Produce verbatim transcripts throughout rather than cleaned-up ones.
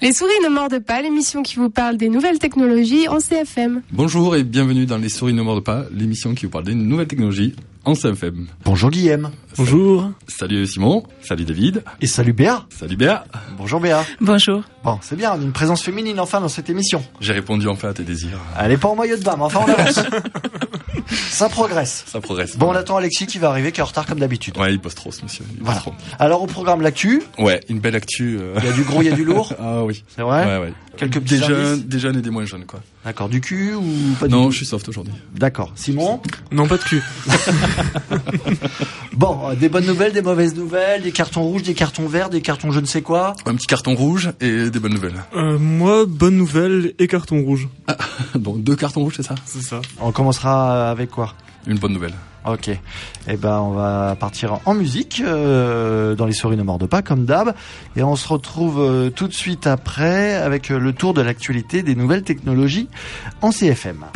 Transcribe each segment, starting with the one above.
Les souris ne mordent pas, l'émission qui vous parle des nouvelles technologies en C F M. Bonjour et bienvenue dans Les souris ne mordent pas, l'émission qui vous parle des nouvelles technologies en C F M. Bonjour Guillaume. Bonjour. Salut Simon, salut David. Et salut Béa. Salut Béa. Bonjour Béa. Bonjour. Bon, c'est bien, une présence féminine enfin dans cette émission. J'ai répondu enfin à tes désirs. Elle est pas en maillot de bain, mais enfin on avance. Ça progresse. Ça progresse. Bon, on attend Alexis qui va arriver, qui est en retard comme d'habitude. Ouais, il bosse trop ce monsieur. Il voilà. bosse trop. Alors au programme l'actu. Ouais, une belle actu. Euh... Il y a du gros, il y a du lourd. Ah oui. C'est vrai. Ouais, ouais. Quelques petits des indices. jeunes, des jeunes et des moins jeunes quoi. D'accord. Du cul ou pas du Non, tout. je suis soft aujourd'hui. D'accord. Simon. Non, pas de cul. Bon, des bonnes nouvelles, des mauvaises nouvelles, des cartons rouges, des cartons verts, des cartons je ne sais quoi. Un petit carton rouge et des bonnes nouvelles. Euh, moi, bonne nouvelle et carton rouge. Ah, donc deux cartons rouges, c'est ça? C'est ça. On commencera avec quoi? Une bonne nouvelle. Ok. Eh ben, on va partir en musique euh, dans Les souris ne mordent pas, comme d'hab, et on se retrouve euh, tout de suite après avec euh, le tour de l'actualité des nouvelles technologies en C F M.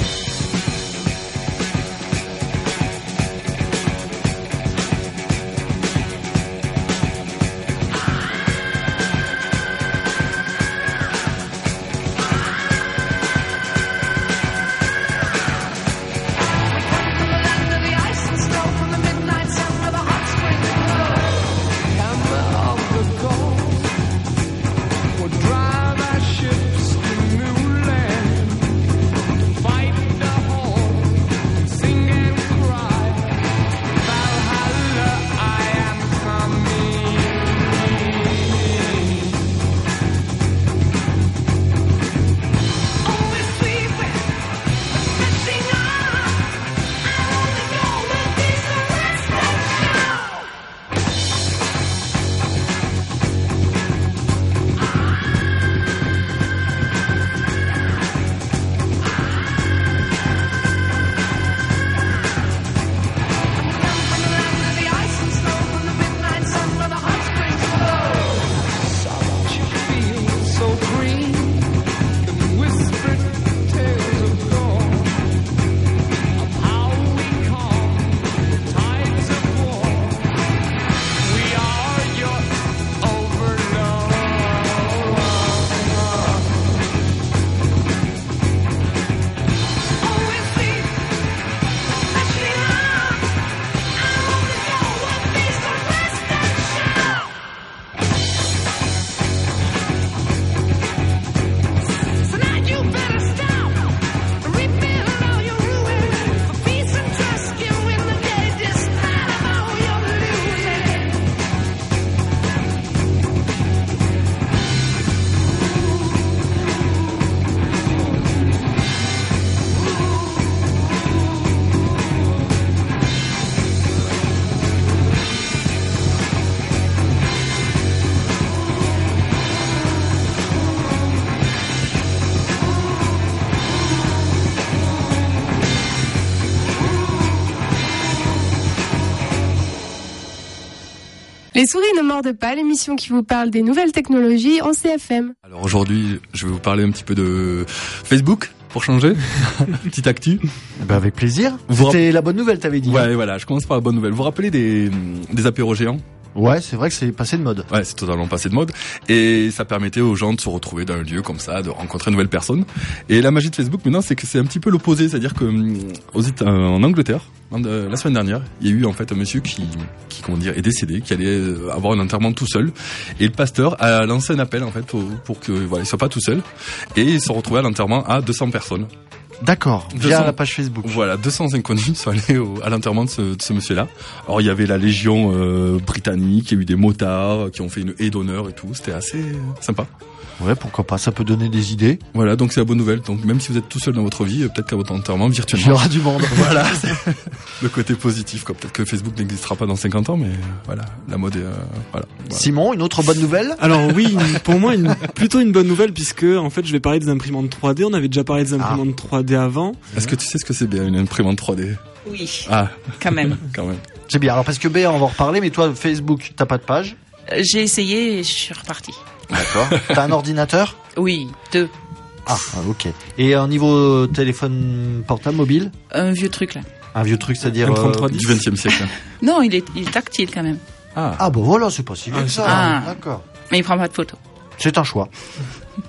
Les souris ne mordent pas, l'émission qui vous parle des nouvelles technologies en C F M. Alors aujourd'hui, je vais vous parler un petit peu de Facebook, pour changer. Petite actu. Ben avec plaisir. Vous C'était rapp- la bonne nouvelle, t'avais dit. Ouais, hein. voilà, je commence par la bonne nouvelle. Vous vous rappelez des, des apéros géants? Ouais, c'est vrai que c'est passé de mode. Ouais, c'est totalement passé de mode. Et ça permettait aux gens de se retrouver dans un lieu comme ça, de rencontrer de nouvelles personnes. Et la magie de Facebook, maintenant, c'est que c'est un petit peu l'opposé. C'est-à-dire que aux Éta- en Angleterre, la semaine dernière, il y a eu en fait un monsieur qui, qui comment dire, est décédé, qui allait avoir un enterrement tout seul. Et le pasteur a lancé un appel en fait pour, pour que voilà, il soit pas tout seul. Et ils se retrouvaient à l'enterrement à deux cents personnes. D'accord, via deux cents la page Facebook. Voilà, deux cents inconnus sont allés au, à l'enterrement de ce, de ce monsieur-là. Alors il y avait la Légion euh, britannique, il y a eu des motards qui ont fait une haie d'honneur et tout. C'était assez euh, sympa. Ouais, pourquoi pas, ça peut donner des idées. Voilà, donc c'est la bonne nouvelle. Donc même si vous êtes tout seul dans votre vie, peut-être qu'à votre enterrement Il y virtuellement, aura du monde. voilà, c'est le côté positif. Quoi. Peut-être que Facebook n'existera pas dans cinquante ans, mais voilà, la mode est euh, voilà, voilà. Simon, une autre bonne nouvelle? Alors oui, une- pour moi, une, plutôt une bonne nouvelle puisque en fait, je vais parler des imprimantes trois D. On avait déjà parlé des imprimantes trois D avant. Est-ce que tu sais ce que c'est bien une imprimante trois D? Oui, Ah, quand même. quand même. C'est bien, alors parce que Béa, on va en reparler, mais toi, Facebook, t'as pas de page. Euh, J'ai essayé et je suis reparti. D'accord. T'as un ordinateur? Oui, deux. Ah, ok. Et un niveau téléphone portable, mobile? Un vieux truc là. Un vieux truc, c'est-à-dire... M trente-trois euh, dix. Du vingtième siècle. Non, il est, il est tactile quand même. Ah, Ah bah voilà, c'est pas si vieux Ah, que ça. ah. D'accord. Mais il prend pas de photos. C'est un choix.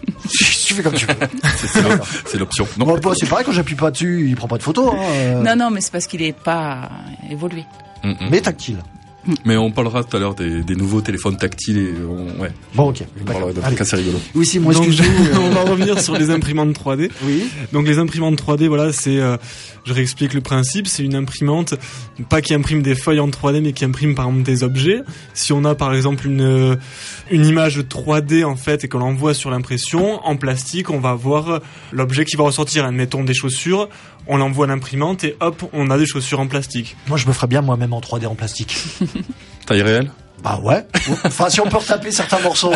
fais comme tu veux. C'est, c'est, l'op- c'est l'option. Non. Bon, bah, c'est pareil, quand j'appuie pas dessus, il prend pas de photo. Hein, euh, Non, non, mais c'est parce qu'il est pas évolué. Mm, mm. mais tactile. Mais on parlera tout à l'heure des, des nouveaux téléphones tactiles et on, ouais, Bon, ok. on parlera d'un Allez. truc assez rigolo. Oui, si, moi, Donc, excuse-moi. on va revenir sur les imprimantes trois D. Oui. Donc les imprimantes trois D, voilà, c'est, euh, je réexplique le principe, c'est une imprimante, pas qui imprime des feuilles en trois D, mais qui imprime par exemple des objets. Si on a par exemple une euh, une image trois D en fait et qu'on l'envoie sur l'impression en plastique, on va avoir l'objet qui va ressortir. Admettons des chaussures, on l'envoie à l'imprimante et hop, on a des chaussures en plastique. Moi, je me ferais bien moi-même en trois D en plastique. Taille réelle? Bah ouais. Enfin, si on peut retaper certains morceaux.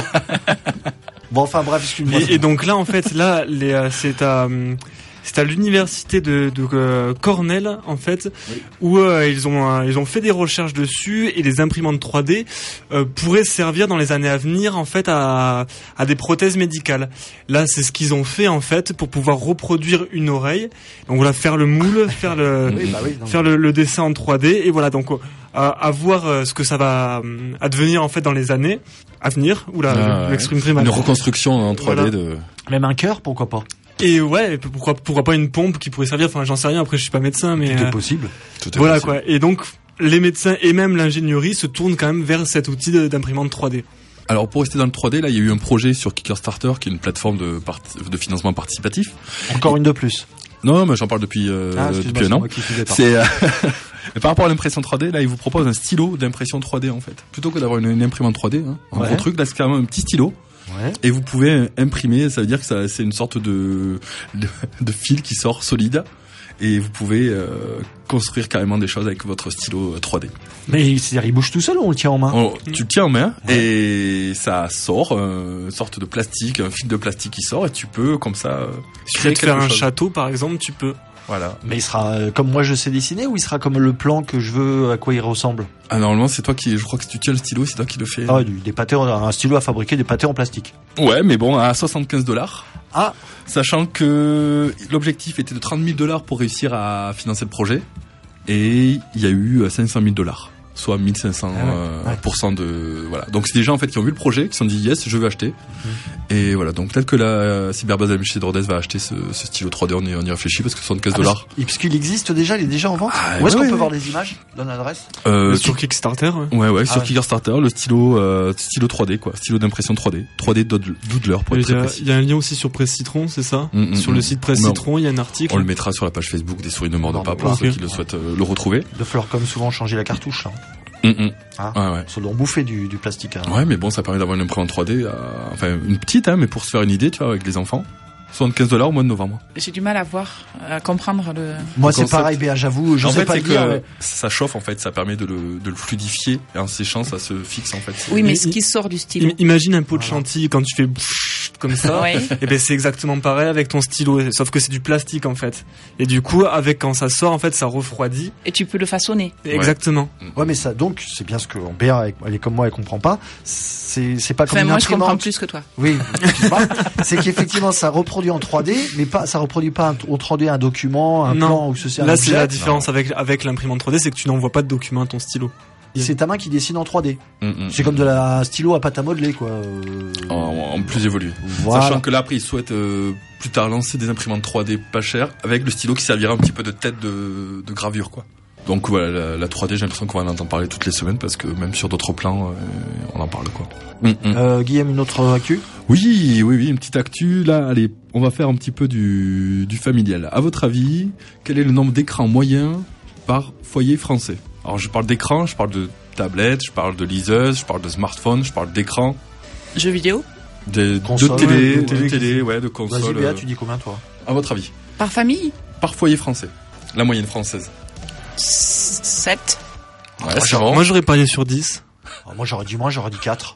Bon, enfin, bref, excuse-moi. Et, et donc là, en fait, là, les, euh, c'est à, hum, c'est à l'université de, de euh, Cornell, en fait, Oui. où euh, ils ont, euh, ils ont fait des recherches dessus et les imprimantes trois D euh, pourraient servir dans les années à venir, en fait, à, à des prothèses médicales. Là, c'est ce qu'ils ont fait, en fait, pour pouvoir reproduire une oreille. Donc voilà, faire le moule, faire le, Oui, bah oui, non, faire le, le dessin en trois D et voilà donc euh, à, à voir euh, ce que ça va euh, advenir en fait dans les années à venir. Oula, Ah, je m'exprimerai mal. Une reconstruction en trois D Voilà. de... Même un cœur, pourquoi pas? Et ouais, et pourquoi pourquoi pas une pompe qui pourrait servir. Enfin, j'en sais rien. Après, je suis pas médecin, mais Tout euh, est possible. Tout est voilà possible. quoi. Et donc les médecins et même l'ingénierie se tournent quand même vers cet outil de- d'imprimante trois D. Alors pour rester dans le trois D, là il y a eu un projet sur Kickstarter qui est une plateforme de, part- de financement participatif. Encore une de plus. Non, mais j'en parle depuis, euh, Ah, excuse-moi, depuis un c'est an. moi qui suivais pas. C'est euh, et par rapport à l'impression trois D, là, ils vous proposent un stylo d'impression trois D en fait. Plutôt que d'avoir une, une imprimante trois D, hein, un Ouais. gros truc, là c'est carrément un petit stylo Ouais. et vous pouvez imprimer. Ça veut dire que ça, c'est une sorte de, de de fil qui sort solide et vous pouvez euh, construire carrément des choses avec votre stylo euh, trois D. Mais c'est-à-dire, il bouge tout seul ou on le tient en main? Oh, tu le tiens en main et ça sort euh, une sorte de plastique, un fil de plastique qui sort et tu peux comme ça euh, Tu créer peux te faire quelque un chose. château par exemple, tu peux. Voilà. Mais il sera euh, comme moi je sais dessiner ou il sera comme le plan que je veux, à quoi il ressemble? Ah normalement c'est toi qui, je crois que si tu tiens le stylo, c'est toi qui le fais. Ah ouais, du- des pâtés, en- un stylo à fabriquer des pâtés en plastique. Ouais, mais bon, à soixante-quinze dollars. Ah, Sachant que l'objectif était de trente mille dollars pour réussir à financer le projet. Et il y a eu cinq cent mille dollars. Soit mille cinq cents Ah ouais, euh, ouais. pour cent de, voilà. Donc c'est des gens, en fait, qui ont vu le projet, qui se sont dit, yes, je veux acheter. Et voilà. Donc peut-être que la Cyberbase Amitié Dordes va acheter ce, ce stylo trois D, on y, on y réfléchit parce que soixante-quinze dollars. Et puisqu'il existe déjà, il est déjà en vente. Ah, Où est-ce ouais, qu'on ouais. peut voir les images? Donne l'adresse. Euh, sur Kickstarter. ouais. ouais, ouais, Ah sur ouais. Kickstarter, le stylo, euh, stylo trois D, quoi. Stylo d'impression trois D. trois D Doodler, pour Il être y, très a, précis. il y a un lien aussi sur Presse Citron, c'est ça? Mm, mm, Sur mm. le site Presse On met- Citron, il y a un article. On le mettra sur la page Facebook des souris ne mordent pas pour Ok. ceux qui le souhaitent euh, le retrouver. De falloir comme souvent changer la cartouche. Hein. Mm, mm. Ah. Ouais, ouais. Ça doit en bouffer du, du plastique. Hein. Ouais, mais bon, ça permet d'avoir une imprimante trois D, euh, enfin une petite, hein, mais pour se faire une idée, tu vois, avec les enfants. soixante-quinze dollars au mois de novembre. J'ai du mal à voir, à comprendre le. Moi, Le c'est concept. pareil, Béa, j'avoue, je en sais fait, pas c'est le dire. que mais- ça chauffe, en fait, ça permet de le, de le fluidifier, et en séchant, ça se fixe, en fait. Oui, mais I- ce qui sort du stylo. Im- Imagine un pot de Voilà. chantilly quand tu fais pfff comme ça. Ouais. Et ben c'est exactement pareil avec ton stylo, sauf que c'est du plastique en fait. Et du coup, avec quand ça sort, en fait, ça refroidit. Et tu peux le façonner. Exactement. Ouais, mais ça, donc, c'est bien ce que Béa, elle- elle est comme moi, elle comprend pas. C'est, c'est pas comme Enfin, une moi, je comprends imprimante. plus que toi. Oui, excuse-moi. C'est qu'effectivement, ça reproduit en trois D, mais pas, ça reproduit pas un- en trois D un document, un Non. plan ou ceci, un Là, objet. c'est la différence avec avec l'imprimante trois D, c'est que tu n'envoies pas de document à ton stylo. C'est ta main qui dessine en trois D. Mm, mm. C'est comme de la un stylo à pâte à modeler, quoi. Euh, En, en plus évolué. Voilà. Sachant que là, après, ils souhaitent euh, plus tard lancer des imprimantes trois D pas chères, avec le stylo qui servira un petit peu de tête de, de gravure, quoi. Donc voilà, la, la trois D, j'ai l'impression qu'on va en entendre parler toutes les semaines, parce que même sur d'autres plans, euh, on en parle, quoi. Mm, mm. Euh, Guillaume, une autre actu? Oui, oui, oui, une petite actu. Là, allez, on va faire un petit peu du, du familial. À votre avis, quel est le nombre d'écrans moyens par foyer français? Alors, je parle d'écran, je parle de tablette, je parle de liseuse, je parle de smartphone, je parle d'écran, Jeux vidéo. de, de Console, télé, ouais, de ouais. télé, ouais, de Vas-y, console. Béa, euh, tu dis combien, toi? À votre avis, Par famille. par foyer français, la moyenne française. sept. Ouais, moi, c'est genre- bon. Moi, j'aurais parié sur dix. Alors, moi, j'aurais dit moins, j'aurais dit quatre.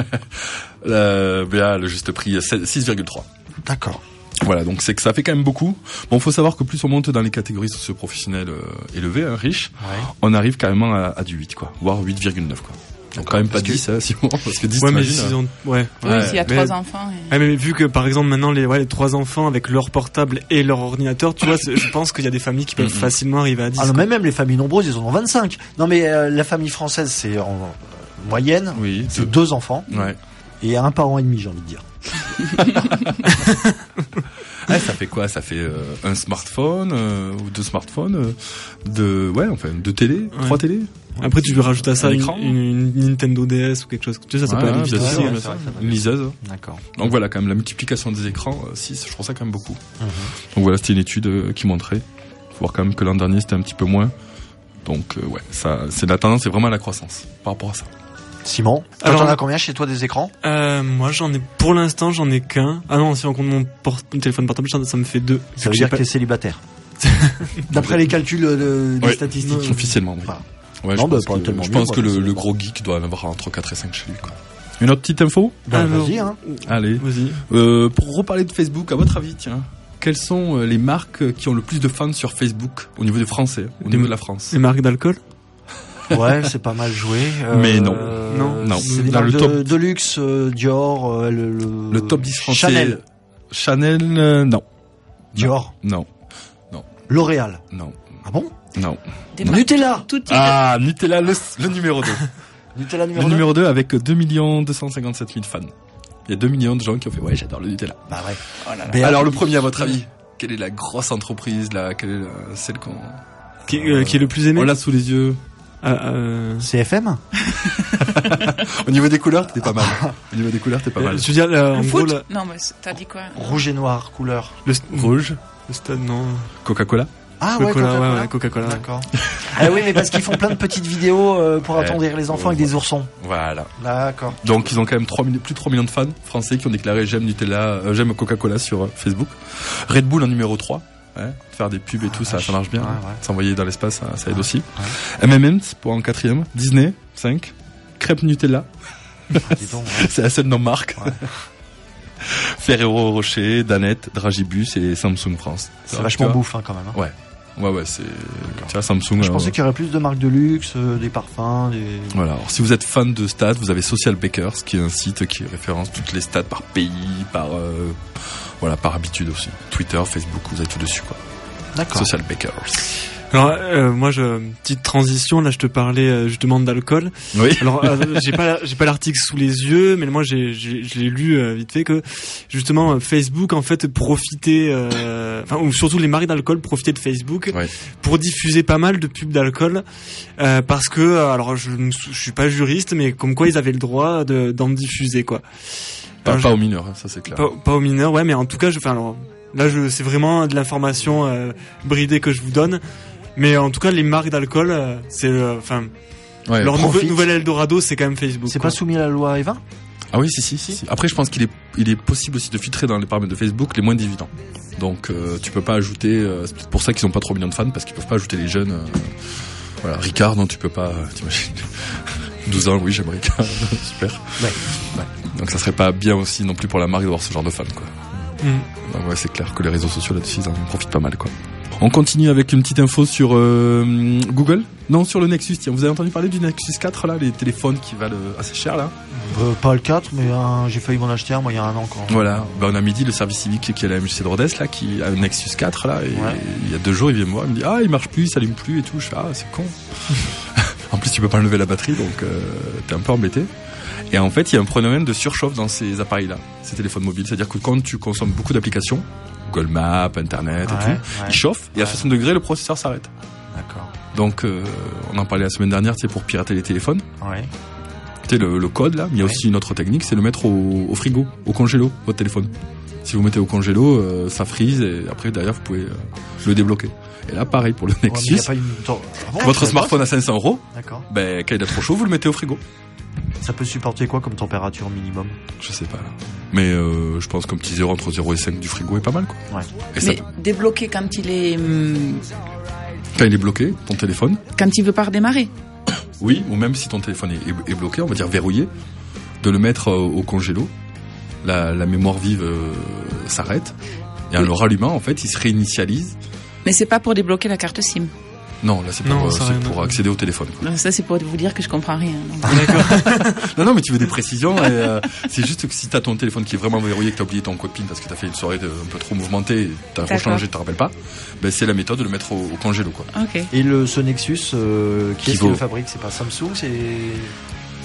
Euh, Béa, le juste prix, six virgule trois. D'accord. Voilà, donc c'est que ça fait quand même beaucoup. Bon, faut savoir que plus on monte dans les catégories socio-professionnelles euh, élevées, hein, riches, Ouais. on arrive carrément à, à du huit, quoi, voire huit virgule neuf, quoi. Donc quand même pas Parce que- dix, hein, Simon, parce que dix, Ouais, mais t'imagines, s'ils ont, ouais. Oui, Ouais, s'il y a mais- trois enfants. et- Ouais, mais vu que par exemple maintenant les ouais, les trois enfants avec leur portable et leur ordinateur, tu vois, c'est- je pense qu'il y a des familles qui peuvent Mhm. facilement arriver à dix. Ah non, quoi. mais même les familles nombreuses, ils en ont vingt-cinq. Non, mais euh, la famille française, c'est en euh, moyenne, Oui, c'est deux. deux enfants Ouais. et un parent et demi, j'ai envie de dire. fait quoi? Ça fait euh, un smartphone euh, ou deux smartphones, euh, de ouais, enfin deux télés, Ouais. trois télés. Après, tu veux rajouter à ça Un une, écran. une, une Nintendo D S ou quelque chose. Tu sais, ça, ça Ouais, peut aller ouais, vite bien aussi. sûr, hein. bien sûr. Une liseuse. D'accord. Donc voilà, quand même la multiplication des écrans, euh, six, je trouve ça quand même beaucoup. Mhm. Donc voilà, c'était une étude euh, qui montrait. Faut voir quand même que l'an dernier c'était un petit peu moins. Donc euh, ouais, ça, c'est la tendance, c'est vraiment la croissance par rapport à ça. Simon, toi, Alors- t'en as combien chez toi des écrans? Euh, moi, j'en ai, pour l'instant, j'en ai qu'un. Ah non, si on compte mon, port- mon téléphone portable, ça, ça me fait deux. Ça veut J'ai dire pas- que t'es célibataire. D'après les calculs euh, des Ouais. statistiques. Officiellement, oui. Enfin, Ouais, Non, je bah, pense pas que, tellement je mieux, pense moi, que le, personnellement. le gros geek doit en avoir entre quatre et cinq chez lui, quoi. Une autre petite info? bah, Alors, vas-y, hein. Allez. Vas-y. Euh, pour reparler de Facebook, à votre avis, tiens, quelles sont euh, les marques qui ont le plus de fans sur Facebook au niveau des Français, au Des- niveau de la France? Les marques d'alcool? Ouais, c'est pas mal joué. Euh, Mais non. Non. Non. C'est des Dans marques le de, top- de luxe, euh, Dior, euh, le, le, Le top dix français. Chanel, Chanel, euh, non. Dior, Non. L'Oréal. Non. Ah bon? Non. Des marques Nutella. tout type. Ah, Nutella, le, le numéro deux. Nutella Le numéro deux. numéro deux avec deux millions deux cent cinquante-sept mille fans. Il y a deux millions de gens qui ont fait, ouais, j'adore le Nutella. Bah ouais. Oh là là. Mais Alors, le premier, à votre avis, quelle est la grosse entreprise, là, quelle est la- celle qu'on, Qui, euh, qui est le plus aimé? on l'a sous les yeux? Ah, euh, C F M. Au niveau des couleurs, t'es pas mal. Au niveau des couleurs, t'es pas mal. Je veux dire, là, en Le gros, foot là, Non, mais c'est- t'as dit quoi? Rouge et noir, couleur. le, Rouge, le stade, non. Coca-Cola. Ah ouais, Coca-Cola, Coca-Cola. ouais, ouais, Coca-Cola. ouais. D'accord. Ah oui, mais parce qu'ils font plein de petites vidéos euh, pour Ouais. attendrir les enfants avec des oursons. Voilà. D'accord. Donc, ils ont quand même trois millions- plus de trois millions de fans français qui ont déclaré j'aime Nutella, euh, j'aime Coca-Cola sur euh, Facebook. Red Bull en numéro trois. Ouais, faire des pubs et tout, ça, ça marche bien. Ouais, ouais. S'envoyer dans l'espace, ça, ça aide aussi. M and M's pour en quatrième. Disney, cinq. Crêpes Nutella. Ah, dis donc, ouais. C'est la seule non-marque. Ouais. Ferrero Rocher, Danette, Dragibus et Samsung France. C'est Alors, vachement tu vois, bouffe hein, quand même. hein. Ouais. Ouais, ouais, c'est, tu vois, Samsung. Je euh, pensais qu'il y aurait plus de marques de luxe, euh, des parfums, des. Voilà. Alors, si vous êtes fan de stats, vous avez Social Bakers, qui est un site qui référence toutes les stats par pays, par, euh, voilà, par habitude aussi. Twitter, Facebook, vous avez tout dessus, quoi. D'accord. Social Bakers. Alors, euh, moi, je, petite transition, là, je te parlais euh, justement d'alcool. Oui. Alors, euh, j'ai pas, j'ai pas l'article sous les yeux, mais moi, j'ai, j'ai, je l'ai lu euh, vite fait que justement euh, Facebook en fait profitait, euh, enfin, ou surtout les marques d'alcool profitaient de Facebook Ouais. pour diffuser pas mal de pubs d'alcool, euh, parce que, euh, alors, je, ne sou- je suis pas juriste, mais comme quoi ils avaient le droit de, d'en diffuser, quoi. Pas, Alors, pas je- aux mineurs, hein, ça c'est clair. Pas, pas aux mineurs, ouais, mais en tout cas, je, enfin, alors, là, je, c'est vraiment de l'information euh, bridée que je vous donne. Mais en tout cas, les marques d'alcool, euh, c'est, euh, enfin, Ouais. leur profite. nouvel, nouvel Eldorado, c'est quand même Facebook. C'est quoi. pas soumis à la loi Evin? Ah oui, si, si, si, si. Après, je pense qu'il est, il est possible aussi de filtrer dans les paramètres de Facebook les moins de dix-huit ans. Donc, euh, tu peux pas ajouter, euh, c'est peut-être pour ça qu'ils ont pas trois millions de fans, parce qu'ils peuvent pas ajouter les jeunes, euh, voilà. Ricard, non, tu peux pas, euh, t'imagines. douze ans, oui, j'aime Ricard. Super. Ouais. Ouais. Donc, ça serait pas bien aussi non plus pour la marque d'avoir ce genre de fans, quoi. Mm. Donc, ouais, c'est clair que les réseaux sociaux là-dessus, ils en profitent pas mal, quoi. On continue avec une petite info sur euh, Google. Non, sur le Nexus. Tiens, vous avez entendu parler du Nexus quatre, là, les téléphones qui valent euh, assez cher, là. Euh, pas le quatre, mais un- j'ai failli m'en acheter un, moi, il y a un an quand. Voilà, ben, on a midi le service civique qui est à la M J C de Rodez là, qui a un Nexus quatre là, et Ouais. il y a deux jours il vient me voir, il me dit ah il marche plus, il s'allume plus et tout, je fais ah c'est con. En plus tu peux pas enlever la batterie donc euh, t'es un peu embêté. Et en fait il y a un phénomène de surchauffe dans ces appareils là, ces téléphones mobiles, c'est-à-dire que quand tu consommes beaucoup d'applications, Google Maps, Internet et Ouais, tout, ouais. il chauffe et à Ouais. soixante degrés le processeur s'arrête. D'accord. Donc euh, on en parlait la semaine dernière, tu sais, pour pirater les téléphones. Ouais. Tu sais, le, le code là, mais il y a Ouais. aussi une autre technique, c'est le mettre au, au frigo, au congélo, votre téléphone. Si vous mettez au congélo, euh, ça frise et après derrière vous pouvez euh, le débloquer. Et là pareil pour le Ouais, mais Nexus, y a pas une... Ah bon, votre ça smartphone à cinq cents euros, va D'accord. ben quand il est trop chaud, vous le mettez au frigo. Ça peut supporter quoi comme température minimum? Je sais pas là. Mais euh, je pense qu'un petit zéro entre zéro et cinq du frigo est pas mal quoi. Ouais. Et ça, Mais débloquer quand il est, hum, quand il est bloqué, ton téléphone, quand il veut pas redémarrer. oui, ou même si ton téléphone est, est- est bloqué, on va dire verrouillé, de le mettre euh, au congélo, la, la mémoire vive euh, s'arrête, et en Oui. le rallumant, en fait, il se réinitialise. Mais c'est pas pour débloquer la carte SIM. Non, là c'est pour, Non, euh, ça c'est rien, pour non. accéder au téléphone. quoi. Non, ça c'est pour vous dire que je comprends rien. donc. Non, non, mais tu veux des précisions. Et, euh, c'est juste que si t'as ton téléphone qui est vraiment verrouillé, que t'as oublié ton code PIN parce que t'as fait une soirée de- un peu trop mouvementée, t'as D'accord. rechangé, t'en rappelles pas, ben c'est la méthode de le mettre au, au congélo quoi. Ok. Et le, ce Nexus, euh, qui Qui est-ce qui vaut- le fabrique? C'est pas Samsung, c'est.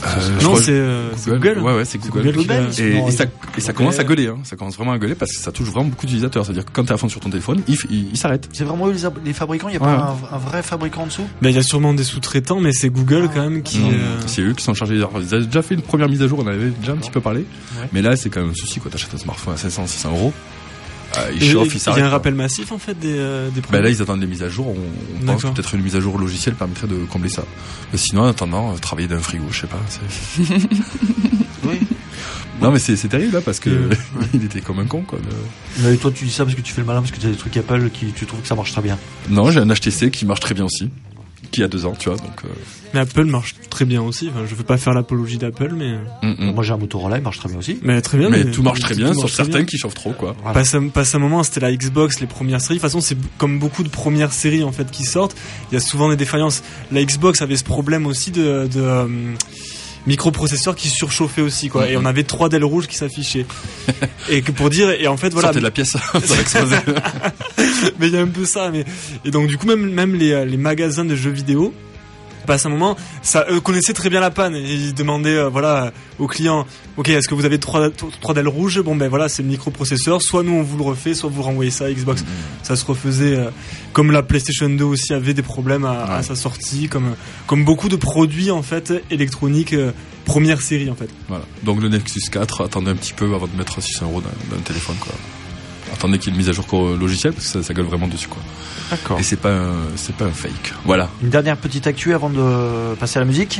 Euh, je Non, crois- c'est euh, c'est Google. Ouais, ouais, c'est C'est Google. Google qui l'a- Google. Et, Non, et ça, ils- et ça commence à gueuler, hein. Ça commence vraiment à gueuler parce que ça touche vraiment beaucoup d'utilisateurs. C'est-à-dire que quand t'es à fond sur ton téléphone, il, f- il, il s'arrête. C'est vraiment eux les, ab- les fabricants, il n'y a Ouais. pas un, un vrai fabricant en dessous? Ben, il y a sûrement des sous-traitants, mais c'est Google quand même qui. Non, euh, C'est eux qui sont chargés. Alors, ils avaient déjà fait une première mise à jour, on en avait déjà un petit peu parlé. Ouais. Mais là, c'est quand même un souci, quoi. T'achètes un smartphone à cinq cents, six cents euros. Euh, il et- chauffe, et- il Il s'arrête. y a un quoi. rappel massif en fait des, euh, des Bah produits. là, ils attendent des mises à jour. On, on pense que D'accord. peut-être une mise à jour logicielle permettrait de combler ça. Mais sinon, en attendant, euh, travailler dans un frigo, je sais pas. c'est- Oui. Non, mais c'est c'est terrible là parce que Euh, il était comme un con, quoi. de- Mais toi, tu dis ça parce que tu fais le malin, parce que tu as des trucs Apple qui tu trouves que ça marche très bien. Non, j'ai un H T C qui marche très bien aussi, qui a deux ans, tu vois. Donc, euh, Mais Apple marche très bien aussi. Enfin, je veux pas faire l'apologie d'Apple, mais mm, mm. Moi, j'ai un Motorola, il marche très bien aussi. mais très bien. mais tout marche très bien, tout sauf marche très certains bien. qui chauffent trop, quoi. Voilà. Passe un, passe un moment, c'était la Xbox, les premières séries. De toute façon, c'est comme beaucoup de premières séries en fait qui sortent. Il y a souvent des défaillances. La Xbox avait ce problème aussi de, de euh, microprocesseurs qui surchauffaient aussi, quoi. Mhm. Et on avait trois D L rouges qui s'affichaient. Et que pour dire, et en fait voilà. Sortez de la pièce, ça va exploser. Mais il y a un peu ça. Mais et donc du coup même même les les magasins de jeux vidéo. Passe un moment, ça eux connaissaient très bien la panne et ils demandaient euh, voilà aux clients, ok, est-ce que vous avez trois trois D L rouges? Bon ben voilà, c'est le microprocesseur. Soit nous on vous le refait, soit vous renvoyez ça à Xbox. Ça se refaisait euh, comme la PlayStation deux aussi avait des problèmes à, à Ouais. sa sortie, comme comme beaucoup de produits en fait électroniques euh, première série en fait. Voilà. Donc le Nexus quatre, attendez un petit peu avant de mettre six cents euros dans, dans un téléphone, quoi. Attendez qu'il y ait une mise à jour co- logicielle parce que ça, ça gueule vraiment dessus, quoi. D'accord. Et c'est pas un, c'est pas un fake. Voilà. Une dernière petite actu avant de passer à la musique.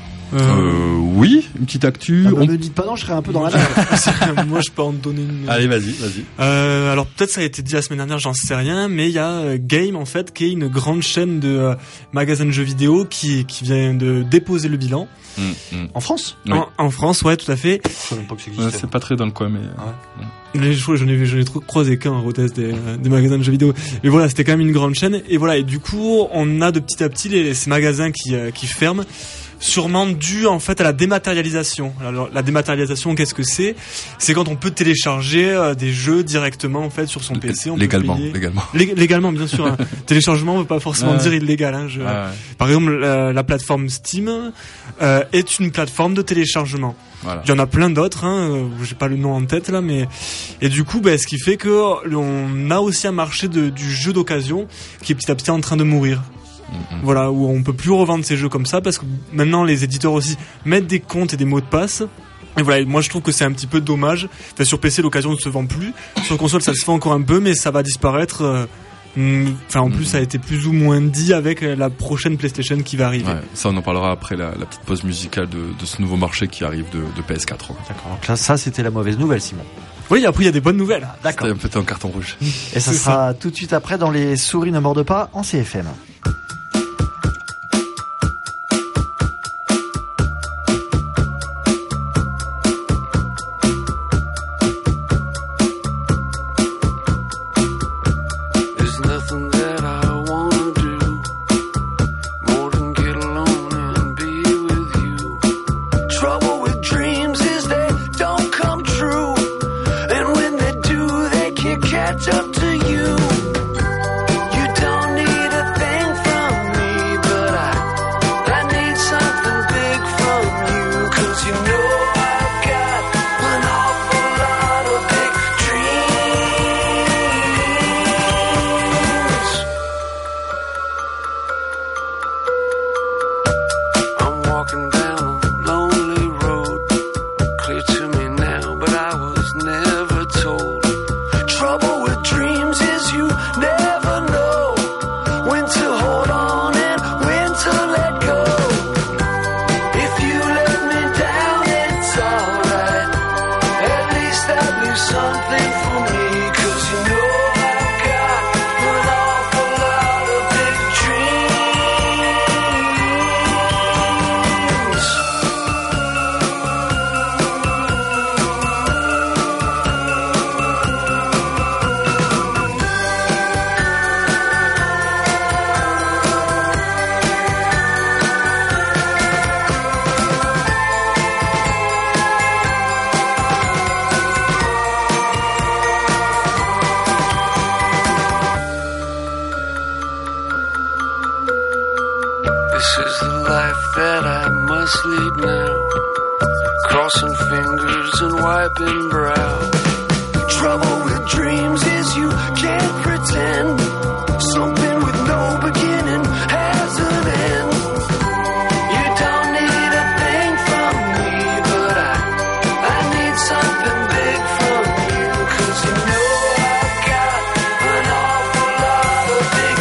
Euh, oui, une petite actu. Ah, On- Me dites pas non, je serais un peu dans la merde. Moi je peux en donner une. Allez, vas-y, vas-y. Euh, alors peut-être ça a été dit la semaine dernière, j'en sais rien, mais il y a euh, Game en fait qui est une grande chaîne de euh, magasins de jeux vidéo qui qui vient de déposer le bilan Mm, mm. En France? Oui. en, en France, ouais, tout à fait. Je savais même pas que ça Ouais, existait. c'est pas très dans le coin, mais. euh, Les choses, j'en ai vu, j'en ai trop croisé qu'un en Rotes des, euh, des magasins de jeux vidéo. Mais voilà, c'était quand même une grande chaîne. Et voilà, et du coup, on a de petit à petit les, ces magasins qui euh, qui ferment. Sûrement dû en fait à la dématérialisation. Alors la dématérialisation, qu'est-ce que c'est? C'est quand on peut télécharger euh, des jeux directement en fait sur son P C. On peut légalement, payer- légalement. Lég- légalement, bien sûr. Hein. Téléchargement ne veut pas forcément Ouais. dire illégal. Hein. Je- Ah, ouais. Par exemple, la, la plateforme Steam euh, est une plateforme de téléchargement. Voilà. Il y en a plein d'autres. Hein. euh, J'ai pas le nom en tête là, mais et du coup, bah, ce qui fait que on a aussi un marché de, du jeu d'occasion qui est petit à petit en train de mourir. Mm, mm. Voilà, où on peut plus revendre ces jeux comme ça parce que maintenant les éditeurs aussi mettent des comptes et des mots de passe. Et voilà, et moi je trouve que c'est un petit peu dommage. Enfin, sur P C, l'occasion ne se vend plus. Sur console, ça se fait encore un peu, mais ça va disparaître. euh, hum, Enfin, en plus, ça a été plus ou moins dit avec euh, la prochaine PlayStation qui va arriver. Ouais, ça on en parlera après la, la petite pause musicale de, de ce nouveau marché qui arrive de, de P S quatre. D'accord. Donc là, ça, c'était la mauvaise nouvelle, Simon. Oui, après il y a des bonnes nouvelles. D'accord. C'était un peu un carton rouge. Et ça C'est sera tout de suite après dans les souris ne mordent pas en C F M. There's nothing that I wanna do more than get alone and be with you. Trouble with dreams is they don't come true, and when they do, they can't catch up to you. You don't need a thing from me, but I I need something big from you, 'cause you know I've got an awful lot of big dreams. I'm walking down a lonely road, clear to me now, but I was never told. Trouble with dreams is you never know when to hold on and when to let go. If you let me down, it's alright. At least I'll do something for me, 'cause you know I've got an awful lot of big dreams. This is the life that I must lead now. wiping brow. Trouble with dreams is you can't pretend something with no beginning has an end. You don't need a thing from me, but I, I need something big from you, 'cause you know I've got an awful lot of big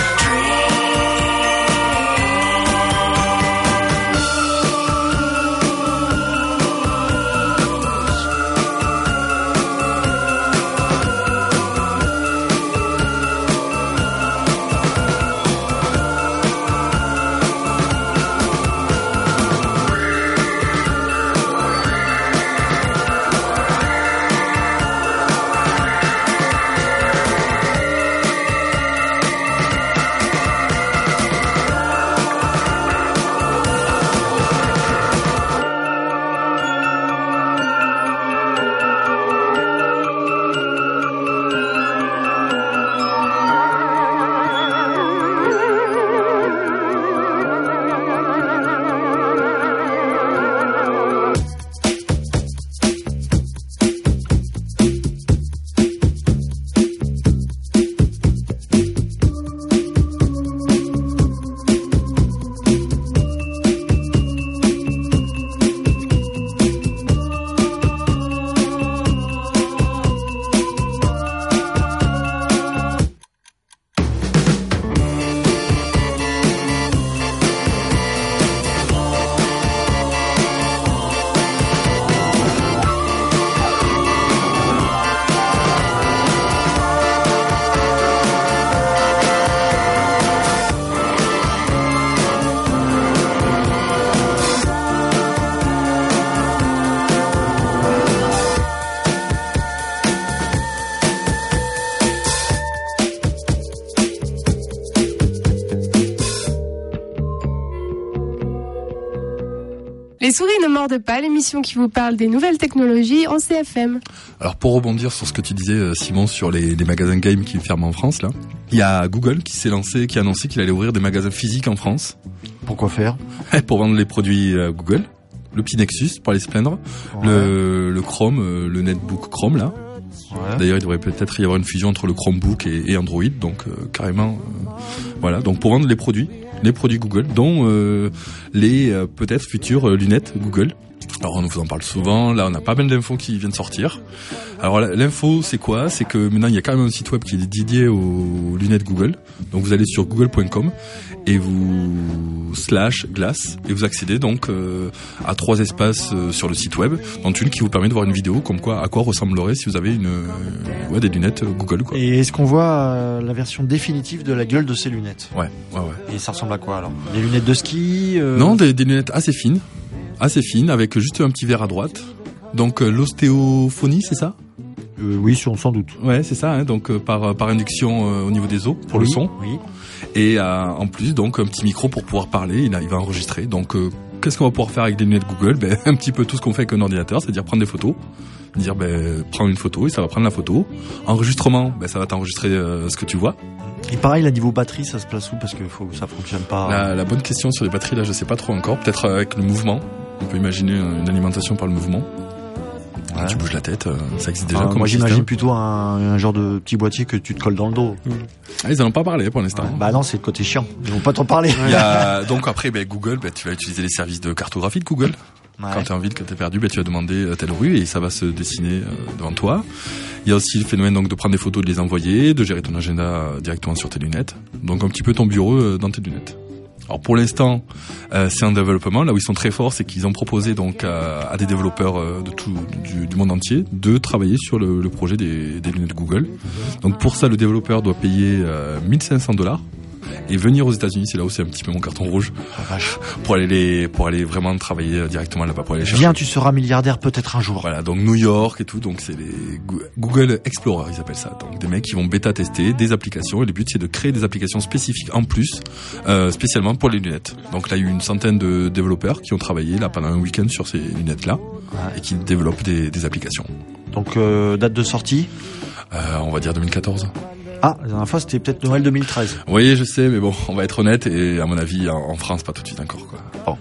Les souris ne mordent pas, l'émission qui vous parle des nouvelles technologies en C F M. Alors pour rebondir sur ce que tu disais, Simon, sur les, les magasins game qui ferment en France, là, il y a Google qui s'est lancé, qui a annoncé qu'il allait ouvrir des magasins physiques en France. Pourquoi faire? Pour vendre les produits Google. Le petit Nexus, pour aller se plaindre. Ouais. Le, le Chrome, le netbook Chrome, là. Ouais. D'ailleurs, il devrait peut-être y avoir une fusion entre le Chromebook et, et Android, donc euh, carrément, euh, voilà. Donc pour vendre les produits, les produits Google, dont euh, les euh, peut-être futures lunettes Google. Alors on vous en parle souvent, là on a pas mal d'infos qui viennent sortir. Alors l'info c'est quoi? C'est que maintenant il y a carrément un site web qui est dédié aux lunettes Google. Donc vous allez sur google point com et vous slash glace et vous accédez donc euh, à trois espaces euh, sur le site web, dont une qui vous permet de voir une vidéo comme quoi à quoi ressemblerait si vous avez une euh, ouais, des lunettes Google quoi. Et est-ce qu'on voit euh, la version définitive de la gueule de ces lunettes? Ouais, ouais, ouais. Et ça ressemble à quoi alors? Des lunettes de ski euh... Non, des, des lunettes assez fines. Assez fine, avec juste un petit verre à droite. Donc euh, l'ostéophonie, c'est ça? euh, Oui, sans doute. Ouais, c'est ça. Hein, donc euh, par par induction euh, au niveau des os pour oui, le son. Oui. Et euh, en plus, donc un petit micro pour pouvoir parler. Il, a, il va enregistrer. Donc euh, qu'est-ce qu'on va pouvoir faire avec des lunettes Google? Ben un petit peu tout ce qu'on fait avec un ordinateur, c'est-à-dire prendre des photos. Dire ben prends une photo et ça va prendre la photo. Enregistrement, ben ça va t'enregistrer euh, ce que tu vois. Et pareil, la niveau batterie, ça se place où? Parce que faut, ça fonctionne pas. La, la bonne question sur les batteries, là, je sais pas trop encore. Peut-être avec le mouvement. On peut imaginer une alimentation par le mouvement. Ouais. Tu bouges la tête, ça existe déjà. Ah, comme moi, système. j'imagine plutôt un, un genre de petit boîtier que tu te colles dans le dos. Mmh. Ah, ils en ont pas parlé pour l'instant. Ouais, bah non, c'est le côté chiant. Ils vont pas t'en parler. Il y a, donc après, ben, Google, ben, tu vas utiliser les services de cartographie de Google. Ouais. Quand t'es en ville, quand t'es perdu, ben, tu vas demander telle rue et ça va se dessiner devant toi. Il y a aussi le phénomène donc de prendre des photos, de les envoyer, de gérer ton agenda directement sur tes lunettes. Donc un petit peu ton bureau dans tes lunettes. Alors pour l'instant, euh, c'est en développement. Là où ils sont très forts, c'est qu'ils ont proposé donc à, à des développeurs euh, de tout du, du monde entier de travailler sur le, le projet des, des lunettes Google. Donc pour ça, le développeur doit payer euh, mille cinq cents dollars et venir aux États-Unis. C'est là où c'est un petit peu mon carton rouge pour aller les pour aller vraiment travailler directement là-bas pour aller chercher. Viens, tu seras milliardaire peut-être un jour. Voilà, donc New York et tout. Donc c'est les Google Explorer, ils appellent ça. Donc des mecs qui vont bêta tester des applications et le but c'est de créer des applications spécifiques en plus, euh, spécialement pour les lunettes. Donc là il y a eu une centaine de développeurs qui ont travaillé là pendant un week-end sur ces lunettes là ouais. et qui développent des, des applications. Donc euh, date de sortie euh, on va dire deux mille quatorze. Ah, la dernière fois, c'était peut-être Noël deux mille treize. Oui, je sais, mais bon, on va être honnête, et à mon avis, en France, pas tout de suite encore, quoi. Bon.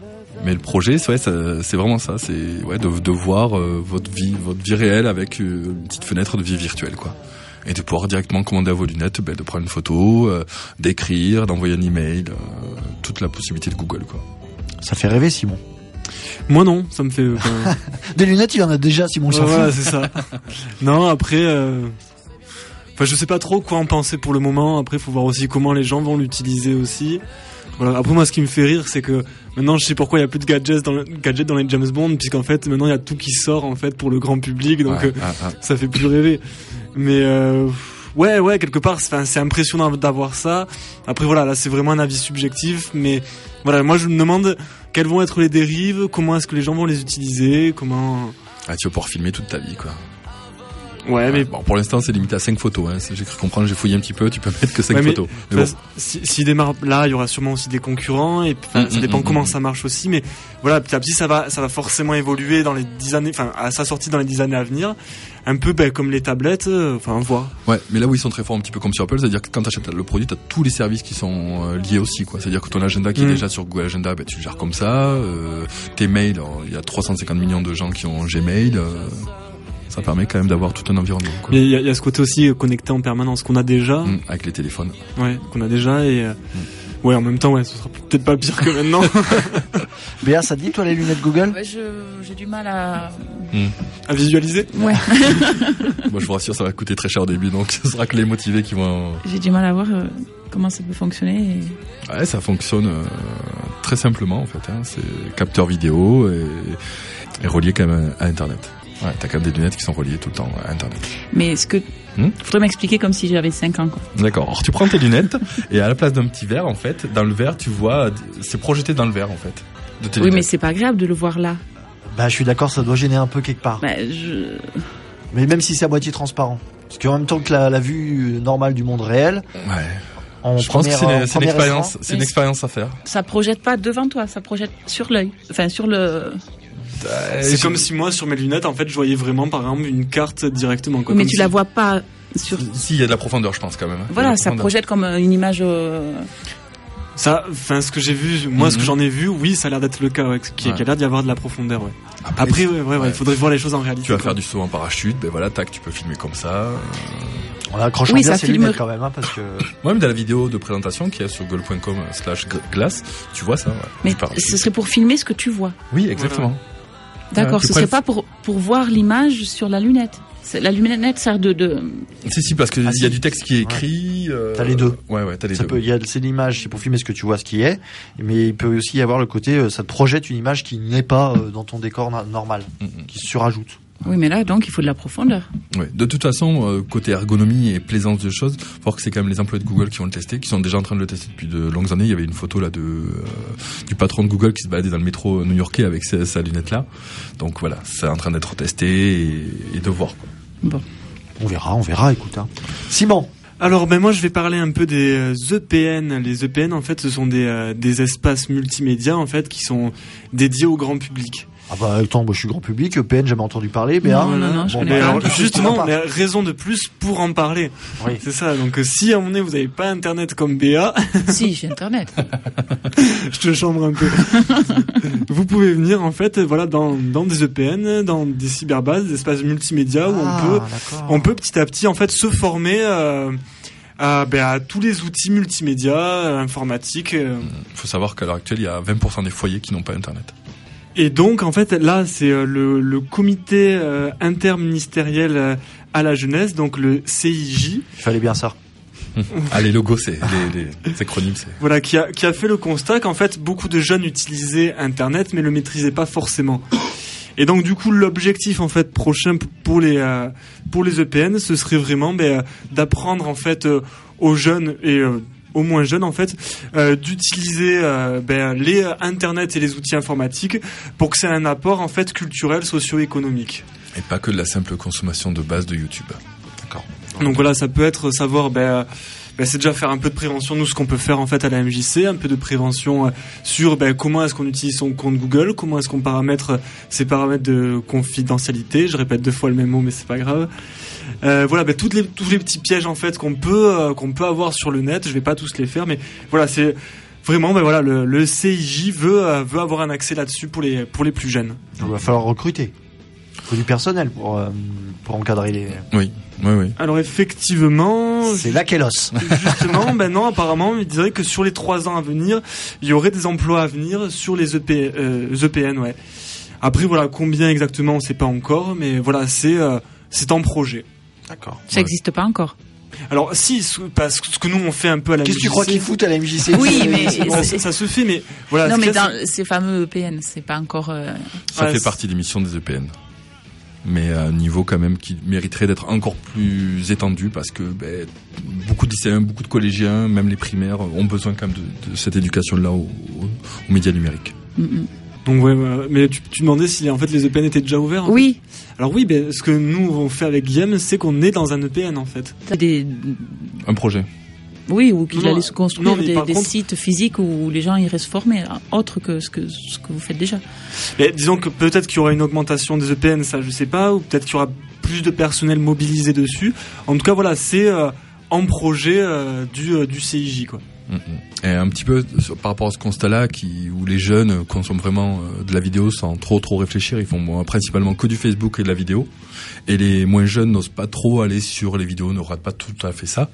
Mais le projet, c'est, ouais, ça, c'est vraiment ça, c'est ouais, de, de voir euh, votre vie, votre vie réelle avec euh, une petite fenêtre de vie virtuelle, quoi. Et de pouvoir directement commander à vos lunettes, ben, de prendre une photo, euh, d'écrire, d'envoyer un email, euh, toute la possibilité de Google, quoi. Ça fait rêver, Simon. Moi non, ça me fait. Euh, Des lunettes, il y en a déjà, Simon. ouais, voilà, c'est ça. Non, après. Euh... Enfin, je sais pas trop quoi en penser pour le moment. Après, faut voir aussi comment les gens vont l'utiliser aussi. Voilà. Après, moi, ce qui me fait rire, c'est que maintenant, je sais pourquoi il y a plus de gadgets dans, le, gadgets dans les James Bond, puisqu'en fait, maintenant, il y a tout qui sort en fait pour le grand public, donc ouais, euh, ah, ah. ça fait plus rêver. Mais euh, ouais, ouais, quelque part, c'est, c'est impressionnant d'avoir ça. Après, voilà, là, c'est vraiment un avis subjectif, mais voilà, moi, je me demande quelles vont être les dérives, comment est-ce que les gens vont les utiliser, comment. Ah, tu vas pouvoir filmer toute ta vie, quoi. Ouais, mais bon, pour l'instant, c'est limité à cinq photos. Hein. J'ai cru comprendre, j'ai fouillé un petit peu. Tu peux mettre que cinq ouais, mais, photos. Mais bon. Si, s'il démarre là, il y aura sûrement aussi des concurrents et puis, mmh, ça dépend mmh, comment mmh. ça marche aussi. Mais voilà, petit à petit, ça va, ça va forcément évoluer dans les dix années, enfin, à sa sortie dans les dix années à venir. Un peu, ben, comme les tablettes, enfin, euh, voir. Ouais, mais là où ils sont très forts, un petit peu comme sur Apple, c'est-à-dire que quand tu achètes le produit, tu as tous les services qui sont euh, liés aussi, quoi. C'est-à-dire que ton agenda qui mmh. est déjà sur Google Agenda, ben, tu le gères comme ça. Euh, tes mails, il y a trois cent cinquante millions de gens qui ont Gmail. Euh, Ça permet quand même d'avoir tout un environnement. Il y, y a ce côté aussi connecté en permanence qu'on a déjà. Mmh, avec les téléphones. Ouais, qu'on a déjà et euh, mmh. ouais, en même temps, ouais, ce sera peut-être pas pire que maintenant. Béa, ça te dit toi les lunettes Google? Ouais, je, j'ai du mal à mmh. à visualiser. Ouais. Moi, je vous rassure, ça va coûter très cher au début, donc ce sera que les motivés qui vont. J'ai du mal à voir euh, comment ça peut fonctionner. Et... Ouais, ça fonctionne euh, très simplement en fait. Hein. C'est capteur vidéo et, et relié quand même à Internet. Ouais, t'as quand même des lunettes qui sont reliées tout le temps à Internet. Mais est-ce que... Hmm faudrait m'expliquer comme si j'avais cinq ans, quoi. D'accord. Alors, tu prends tes lunettes et à la place d'un petit verre, en fait, dans le verre, tu vois... C'est projeté dans le verre, en fait. De tes oui, lunettes. mais c'est pas agréable de le voir là. Bah, je suis d'accord, ça doit gêner un peu quelque part. Bah, je... Mais même si c'est à moitié transparent. Parce qu'en même temps que la, la vue normale du monde réel... Ouais. En je pense que c'est une, c'est une expérience, c'est une expérience à faire. Ça projette pas devant toi, ça projette sur l'œil. Enfin, sur le... C'est comme si moi sur mes lunettes en fait je voyais vraiment par exemple une carte directement, quoi. Oui, mais comme tu si... la vois pas sur... Si, il y a de la profondeur je pense quand même. Voilà, ça projette comme une image... Euh... Ça, enfin ce que j'ai vu, moi mm-hmm. ce que j'en ai vu, oui ça a l'air d'être le cas, ouais, qu'il ouais. y a l'air d'y avoir de la profondeur. Ouais. Après, Après ouais, ouais, ouais, il faudrait voir les choses en réalité. Tu vas quoi. faire du saut en parachute, ben voilà, tac, tu peux filmer comme ça. Euh... On accroche oui, bien ça ces filme... lunettes quand même, hein, parce que... Moi même dans la vidéo de présentation qui est sur google point com slash glace, tu vois ça. Ouais, mais ce serait pour filmer ce que tu vois. Oui, exactement. Voilà. D'accord, ouais, ce serait le... pas pour, pour voir l'image sur la lunette. C'est, la lunette sert de, de... Si, si, parce qu'il ah, y a si. du texte qui est écrit. Ouais. Euh... T'as les deux. Ouais, ouais, t'as les ça deux. Peut, y a, c'est l'image, c'est pour filmer ce que tu vois, ce qui est. Mais il peut aussi y avoir le côté, ça te projette une image qui n'est pas dans ton décor na- normal, mm-hmm. qui se surajoute. Oui, mais là, donc, il faut de la profondeur. Ouais. De toute façon, euh, côté ergonomie et plaisance de choses, faut voir que c'est quand même les employés de Google qui vont le tester, qui sont déjà en train de le tester depuis de longues années. Il y avait une photo là de euh, du patron de Google qui se baladait dans le métro new-yorkais avec sa, sa lunette là. Donc voilà, c'est en train d'être testé et, et de voir, quoi. Bon. On verra, on verra, écoute. Hein. Simon. Alors ben moi je vais parler un peu des E P N. Les E P N en fait ce sont des, euh, des espaces multimédia en fait qui sont dédiés au grand public. Ah bah attends, moi je suis grand public, E P N jamais entendu parler, mais non, non, non, je bon, connais pas. pas. Justement, mais raison de plus pour en parler. Oui. C'est ça. Donc si à un moment donné vous n'avez pas internet comme Béa, si j'ai internet, je te chambre un peu. Vous pouvez venir en fait, voilà, dans dans des E P N, dans des cyberbases, des espaces multimédia ah, où on peut d'accord. on peut petit à petit en fait se former. Euh, À, ben, à tous les outils multimédia, euh, informatiques. Il euh. faut savoir qu'à l'heure actuelle, il y a vingt pour cent des foyers qui n'ont pas Internet. Et donc, en fait, là, c'est euh, le, le comité euh, interministériel euh, à la jeunesse, donc le C I J. Il fallait bien ça. Ah, les logos, c'est les, les, les acronymes, c'est. Voilà, qui a, qui a fait le constat qu'en fait, beaucoup de jeunes utilisaient Internet, mais le maîtrisaient pas forcément. Et donc du coup l'objectif en fait prochain pour les euh, pour les E P N ce serait vraiment ben, d'apprendre en fait euh, aux jeunes et euh, aux moins jeunes en fait euh, d'utiliser euh, ben, les euh, internet et les outils informatiques pour que c'est un apport en fait culturel socio-économique. Et pas que de la simple consommation de base de YouTube. D'accord. Donc voilà, ça peut être savoir ben Ben, c'est déjà faire un peu de prévention, nous ce qu'on peut faire en fait à la M J C, un peu de prévention sur ben, comment est-ce qu'on utilise son compte Google, comment est-ce qu'on paramètre ces paramètres de confidentialité, je répète deux fois le même mot mais c'est pas grave. Euh, voilà, ben, toutes les, tous les petits pièges en fait qu'on peut, euh, qu'on peut avoir sur le net, je vais pas tous les faire mais voilà, c'est vraiment, ben voilà, le, le C I J veut euh, veut avoir un accès là-dessus pour les pour les plus jeunes. Il va falloir recruter. Il faut du personnel pour euh, pour encadrer les. Oui, oui, oui. Alors effectivement, c'est là qu'est l'os. Justement, ben non, apparemment, il dirait que sur les trois ans à venir, il y aurait des emplois à venir sur les E P, euh, E P N, ouais. Après, voilà, combien exactement, on sait pas encore, mais voilà, c'est c'est, euh, c'est en projet. D'accord. Ça n'existe ouais. pas encore. Alors si, parce que ce que nous on fait un peu à la Qu'est-ce M J C... que tu crois qu'ils foutent à la M J C? Oui, mais ça, ça se fait, mais voilà. Non, mais dans ces fameux E P N, c'est pas encore. Euh... Ça ouais, fait c'est... partie des missions des E P N, mais à un niveau quand même qui mériterait d'être encore plus étendu parce que ben, beaucoup de lycéens, beaucoup de collégiens, même les primaires, ont besoin quand même de, de cette éducation-là aux, aux médias numériques. Mm-hmm. Donc ouais, mais tu, tu demandais si en fait les E P N étaient déjà ouverts. Oui. Fait. Alors oui, ben ce que nous on fait avec Guillaume, c'est qu'on est dans un E P N en fait. Des... Un projet. Oui, ou qu'il non, allait se construire non, des, des contre... sites physiques où les gens iraient se former, autre que ce que ce que vous faites déjà. Mais disons que peut-être qu'il y aura une augmentation des E P N, ça je sais pas, ou peut-être qu'il y aura plus de personnel mobilisé dessus. En tout cas, voilà, c'est euh, en projet euh, du euh, du C I J quoi. Et un petit peu par rapport à ce constat-là, qui, où les jeunes consomment vraiment de la vidéo sans trop trop réfléchir, ils font bon, principalement que du Facebook et de la vidéo, et les moins jeunes n'osent pas trop aller sur les vidéos, ne ratent pas tout à fait ça.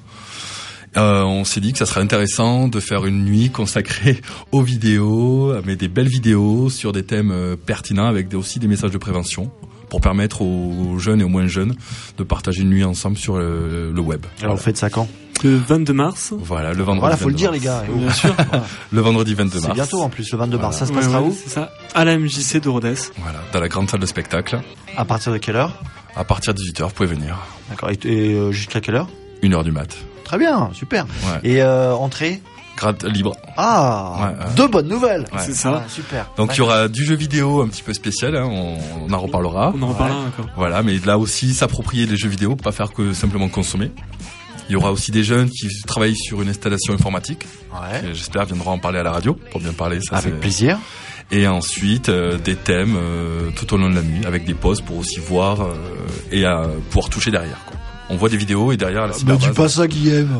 Euh, on s'est dit que ça serait intéressant de faire une nuit consacrée aux vidéos, mais des belles vidéos sur des thèmes pertinents avec des, aussi des messages de prévention, pour permettre aux jeunes et aux moins jeunes de partager une nuit ensemble sur le, le web. Alors voilà. Vous faites ça quand ? Le vingt-deux mars. Voilà, le vendredi. Voilà, faut le dire les gars. Bien sûr. Le vendredi vingt-deux mars. C'est bientôt en plus, le vingt-deux mars. Voilà. Ça se passera ouais, ouais, où ? C'est ça. À la M J C de Rodez. Voilà, dans la grande salle de spectacle. À partir de quelle heure ? À partir de dix-huit heures, vous pouvez venir. D'accord. Et, et euh, jusqu'à quelle heure ? Une heure du mat. Très bien, super. Ouais. Et euh, entrée ? Grade libre. Ah, ouais, euh... deux bonnes nouvelles. Ouais. C'est ça. Ah, super. Donc ouais. il y aura du jeu vidéo un petit peu spécial, hein, on, on en reparlera. On en reparlera ouais. encore. Voilà, mais là aussi s'approprier des jeux vidéo, pas faire que simplement consommer. Il y aura aussi des jeunes qui travaillent sur une installation informatique. Ouais. Qui, j'espère, viendront en parler à la radio pour bien parler. Ça, avec c'est... plaisir. Et ensuite euh, des thèmes euh, tout au long de la nuit, avec des pauses pour aussi voir euh, et à pouvoir toucher derrière. Quoi. On voit des vidéos et derrière la cyberbase. Mais dis pas ça, Guillaume.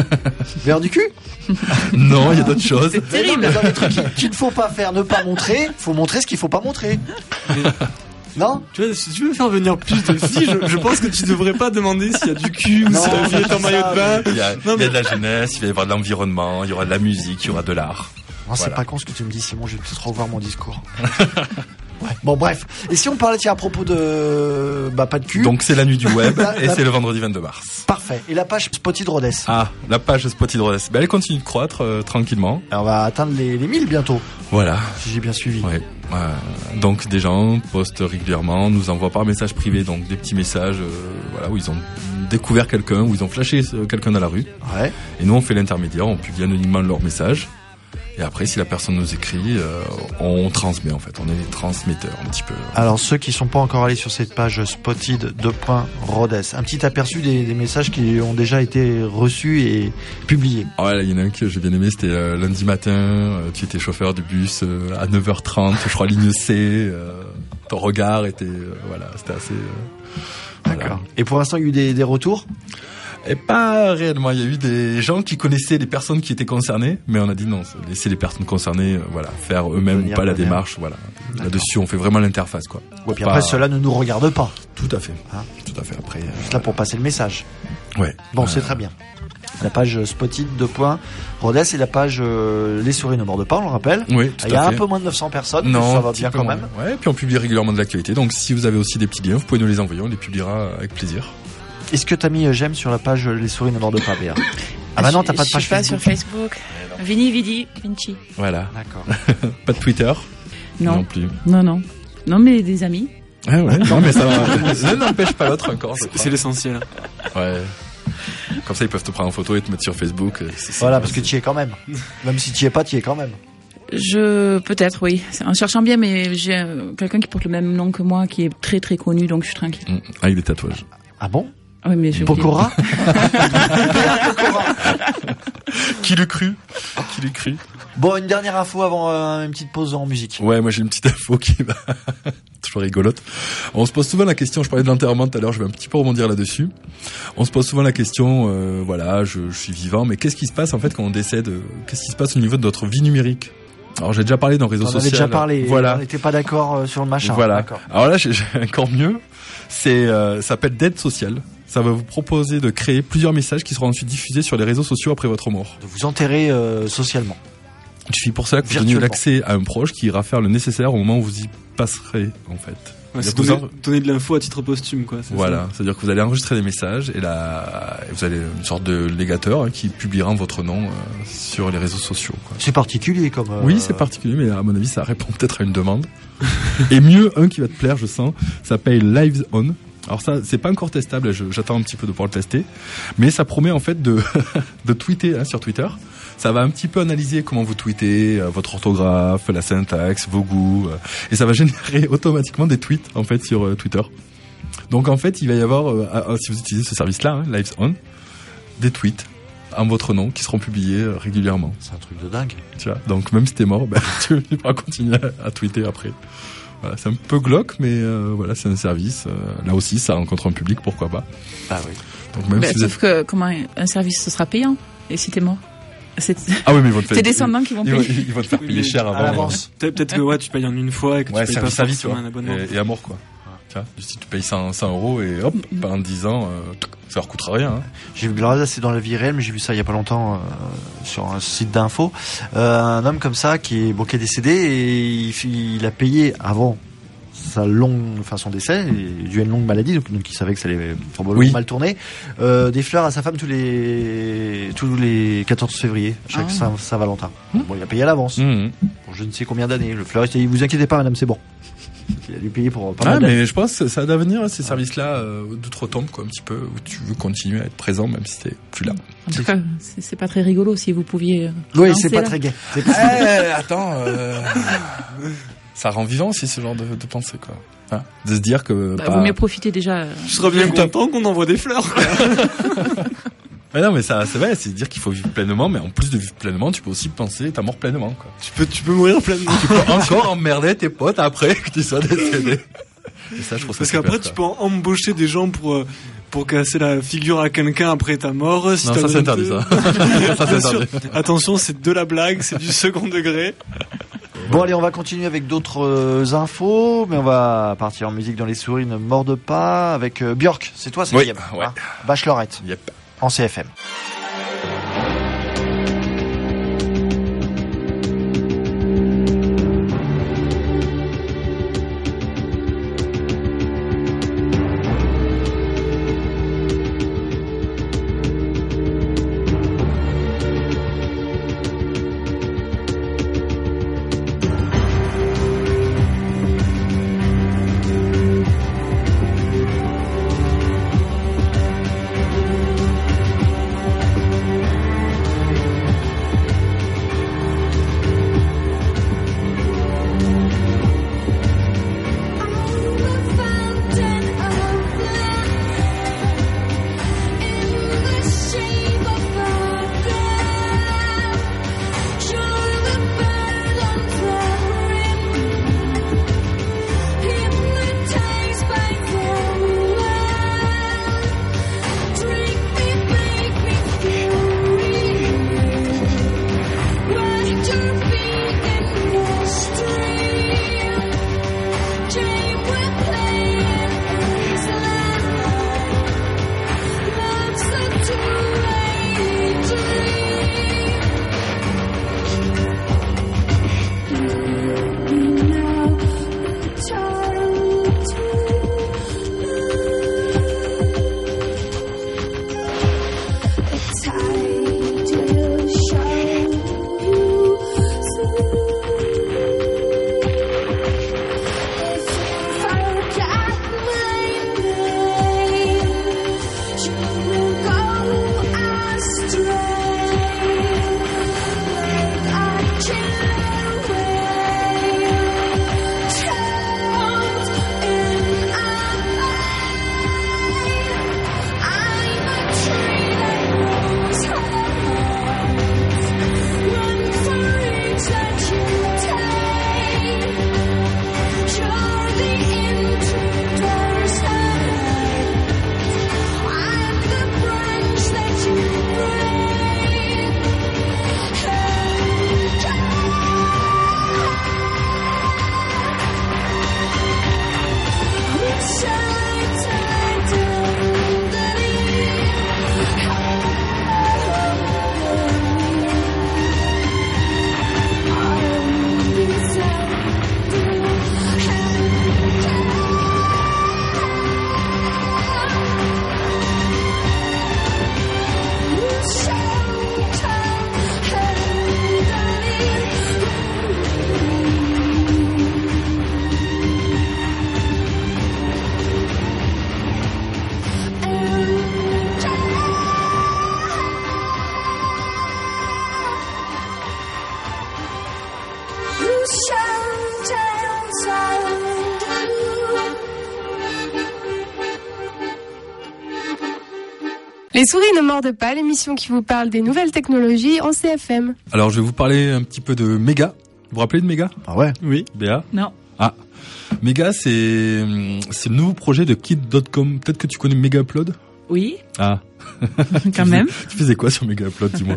Vers du cul ? Non, il y a d'autres choses. C'est terrible. Non, dans les trucs qu'il ne faut pas faire, ne pas montrer, faut montrer ce qu'il faut pas montrer. Non ? Tu vois, si tu veux faire venir plus de filles, je, je pense que tu devrais pas demander s'il y a du cul ou non, si la fille est en maillot de bain. Il y a, non, il y a de la jeunesse, il va y avoir de l'environnement, il y aura de la musique, il y aura de l'art. Non, c'est voilà. pas con ce que tu me dis, Simon, je vais peut-être revoir mon discours. Ouais. Bon, bref. Et si on parlait, tiens, à propos de... Bah, pas de cul. Donc, c'est la nuit du web, la, et la... c'est le vendredi vingt-deux mars. Parfait. Et la page Spotty de Rodez. Ah, la page Spotty de Rodez. Ben, elle continue de croître, euh, tranquillement. Alors, on va atteindre les, les mille bientôt. Voilà. Si j'ai bien suivi. Ouais. Euh, donc, des gens postent régulièrement, nous envoient par message privé, donc des petits messages, euh, voilà, où ils ont découvert quelqu'un, où ils ont flashé quelqu'un dans la rue. Ouais. Et nous, on fait l'intermédiaire, on publie anonymement leur message. Et après, si la personne nous écrit, euh, on transmet en fait. On est les transmetteurs un petit peu. Alors ceux qui sont pas encore allés sur cette page Spotted deux points Rodez, un petit aperçu des, des messages qui ont déjà été reçus et publiés. Ah ouais, il y en a un que j'ai bien aimé, c'était euh, lundi matin, euh, tu étais chauffeur de bus euh, à neuf heures trente, je crois ligne C, euh, ton regard était, euh, voilà, c'était assez... Euh, D'accord. Voilà. Et pour l'instant, il y a eu des, des retours ? Et pas réellement, il y a eu des gens qui connaissaient les personnes qui étaient concernées, mais on a dit non, laisser les personnes concernées, euh, voilà, faire eux-mêmes venir, ou pas la venir. démarche, voilà. D'accord. Là-dessus, on fait vraiment l'interface, quoi. Ouais, puis Pas... après, cela ne nous regarde pas. Tout à fait. Hein ? Tout à fait. Après. Euh... Juste là pour passer le message. Ouais. Bon, euh... c'est très bien. La page Spotted deux points Rodez et la page euh, Les souris ne mordent pas, on le rappelle. Oui, tout à fait. Il y a un peu moins de neuf cents personnes, non, mais ça va bien quand moins. même. Ouais, puis on publie régulièrement de l'actualité. Donc si vous avez aussi des petits liens, vous pouvez nous les envoyer, on les publiera avec plaisir. Est-ce que t'as mis j'aime sur la page Les souris ne mordent pas, Béa ? Ah bah non, t'as pas de page Je suis pas Facebook. sur Facebook. Vini, Vidi, Vinci. Voilà. D'accord. Pas de Twitter. Non. Non plus. Non, non. Non, mais des amis. Ouais, ouais. Non, mais ça l'un n'empêche pas l'autre encore. C'est, c'est l'essentiel. Ouais. Comme ça, ils peuvent te prendre en photo et te mettre sur Facebook. C'est, c'est Voilà, parce que tu y es quand même. Même si tu y es pas, tu y es quand même. Je, peut-être, oui. C'est en cherchant bien, mais j'ai euh, quelqu'un qui porte le même nom que moi, qui est très très connu, donc je suis tranquille. Mmh. Avec des tatouages. Ah bon ? Oui, mais je. Pokora ? Qui l'eût cru ? Qui l'eût cru ? Bon, une dernière info avant euh, une petite pause en musique. Ouais, moi j'ai une petite info qui va peu rigolote. On se pose souvent la question, je parlais de l'enterrement tout à l'heure, je vais un petit peu rebondir là-dessus. On se pose souvent la question, euh, voilà, je, je suis vivant, mais qu'est-ce qui se passe en fait quand on décède? Qu'est-ce qui se passe au niveau de notre vie numérique? Alors j'ai déjà parlé dans le réseau social. On avait déjà parlé, voilà. On n'était pas d'accord sur le machin. Voilà. D'accord. Alors là, j'ai, j'ai encore mieux. C'est, euh, ça s'appelle d'aide sociale. Ça va vous proposer de créer plusieurs messages qui seront ensuite diffusés sur les réseaux sociaux après votre mort. De vous enterrer euh, socialement. Il suffit pour ça que vous donniez l'accès à un proche qui ira faire le nécessaire au moment où vous y passerez, en fait. Ouais, c'est donner, en... donner de l'info à titre posthume, quoi. C'est voilà, ça. C'est-à-dire que vous allez enregistrer des messages et là, vous allez une sorte de légateur hein, qui publiera votre nom euh, sur les réseaux sociaux. Quoi. C'est particulier comme. Euh... Oui, c'est particulier, mais à mon avis, ça répond peut-être à une demande. Et mieux, un qui va te plaire, je sens, ça s'appelle Lives On. Alors ça, c'est pas encore testable, je, j'attends un petit peu de pouvoir le tester, mais ça promet en fait de de tweeter hein, sur Twitter. Ça va un petit peu analyser comment vous tweetez, euh, votre orthographe, la syntaxe, vos goûts, euh, et ça va générer automatiquement des tweets en fait sur euh, Twitter. Donc en fait, il va y avoir, euh, euh, si vous utilisez ce service-là, hein, Lives On, des tweets en votre nom qui seront publiés euh, régulièrement. C'est un truc de dingue. Tu vois, donc même si t'es mort, ben, tu pourras continuer à, à tweeter après. Voilà, c'est un peu glauque, mais euh, voilà, c'est un service. Euh, là aussi, ça rencontre un public, pourquoi pas. Ah oui. Donc même bah, si sauf êtes... que comment un service ce sera payant et si t'es mort. C'est... Ah oui, mais ils vont te faire. Tes descendants qui vont payer. Ils vont, ils vont te faire payer cher avant. À l'avance. Peut-être, peut-être que ouais, tu payes en une fois et que ouais, tu payes pas service, forcément un abonnement. Et, et à mort quoi. Tu vois, si tu payes cent euros et hop, pendant dix ans, euh, ça leur coûtera rien. Hein. J'ai vu, là, c'est dans la vie réelle, mais j'ai vu ça il y a pas longtemps euh, sur un site d'info. Euh, un homme comme ça qui est bon, qui est décédé et il, il a payé avant sa longue, enfin son décès, il a dû à une longue maladie, donc, donc il savait que ça allait probablement oui. mal tourner. Euh, des fleurs à sa femme tous les tous les quatorze février, chaque ah. Saint, Saint-Valentin. Mmh. Bon, il a payé à l'avance mmh. pour je ne sais combien d'années. Le fleuriste, il vous inquiétez pas, madame, c'est bon. Il a dû payer pour pas ah, mal d'années. Mais je pense que ça a d'avenir ces services-là euh, d'outre-tombe, quoi, un petit peu, où tu veux continuer à être présent même si t'es plus là. En tout cas, c'est, c'est pas très rigolo si vous pouviez. Oui, c'est pas là. Très gai. C'est pas hey, attends. Euh... Ça rend vivant aussi ce genre de, de pensée, quoi. Hein, de se dire que. Bah, bah... vaut mieux profiter déjà. Je serais bien content qu'on envoie des fleurs. Mais non, mais ça, c'est vrai, c'est dire qu'il faut vivre pleinement, mais en plus de vivre pleinement, tu peux aussi penser ta mort pleinement, quoi. Tu peux, tu peux mourir pleinement. Tu peux encore emmerder tes potes après que tu sois décédé. Et ça, je trouve Parce ça qu'après, super, tu peux embaucher des gens pour, pour casser la figure à quelqu'un après ta mort. Si non, ça c'est interdit, ça. Ça c'est interdit. Attention, c'est de la blague, c'est du second degré. Bon allez, on va continuer avec d'autres euh, infos, mais on va partir en musique dans les souris ne mordent pas avec euh, Björk. C'est toi, c'est oui, Guillaume, ouais. hein Bachelorette. Yep. En C F M. Les souris ne mordent pas, l'émission qui vous parle des nouvelles technologies en C F M. Alors je vais vous parler un petit peu de Mega. Vous vous rappelez de Mega? Ah ouais. Oui. Béa? Non. Ah. Mega, c'est, c'est le nouveau projet de Kid point com. Peut-être que tu connais Mega Upload? Oui, Ah. quand même. Tu faisais quoi sur Mega Upload, dis-moi?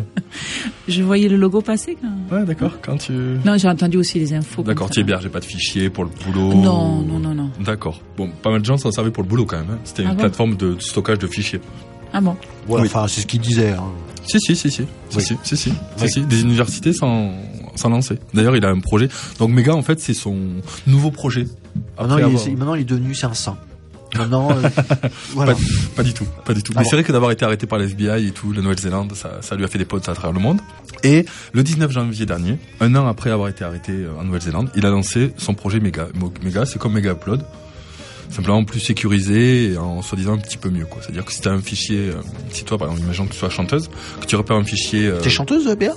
Je voyais le logo passer. Quand... Ouais, d'accord. Quand tu... Non, j'ai entendu aussi les infos. D'accord, comme tu ça. hébergeais pas de fichiers pour le boulot? Non, non, non, non. D'accord. Bon, pas mal de gens s'en servaient pour le boulot quand même. Hein. C'était Ah une bon plateforme de stockage de fichiers. Ah bon? Ouais, Oui. enfin, c'est ce qu'il disait. Hein. Si, si, si, si. Si, Oui. si, si, si. Oui. Si, si. Des universités s'en, s'en lancer. D'ailleurs, il a un projet. Donc, Mega, en fait, c'est son nouveau projet. Maintenant, Après il, avoir- est, maintenant, il est devenu c'est un saint. Maintenant, euh, voilà. Pas, pas du tout, pas du tout. Ah Mais bon. c'est vrai que d'avoir été arrêté par l'F B I et tout, la Nouvelle-Zélande, ça, ça lui a fait des potes à travers le monde. Et le dix-neuf janvier dernier, un an après avoir été arrêté en Nouvelle-Zélande, il a lancé son projet Mega. Mega, c'est comme Mega Upload. Simplement plus sécurisé et en soi-disant un petit peu mieux, quoi. C'est-à-dire que si t'as un fichier, euh, si toi, par exemple, imaginons que tu sois chanteuse, que tu repères un fichier, euh, T'es chanteuse, Béa?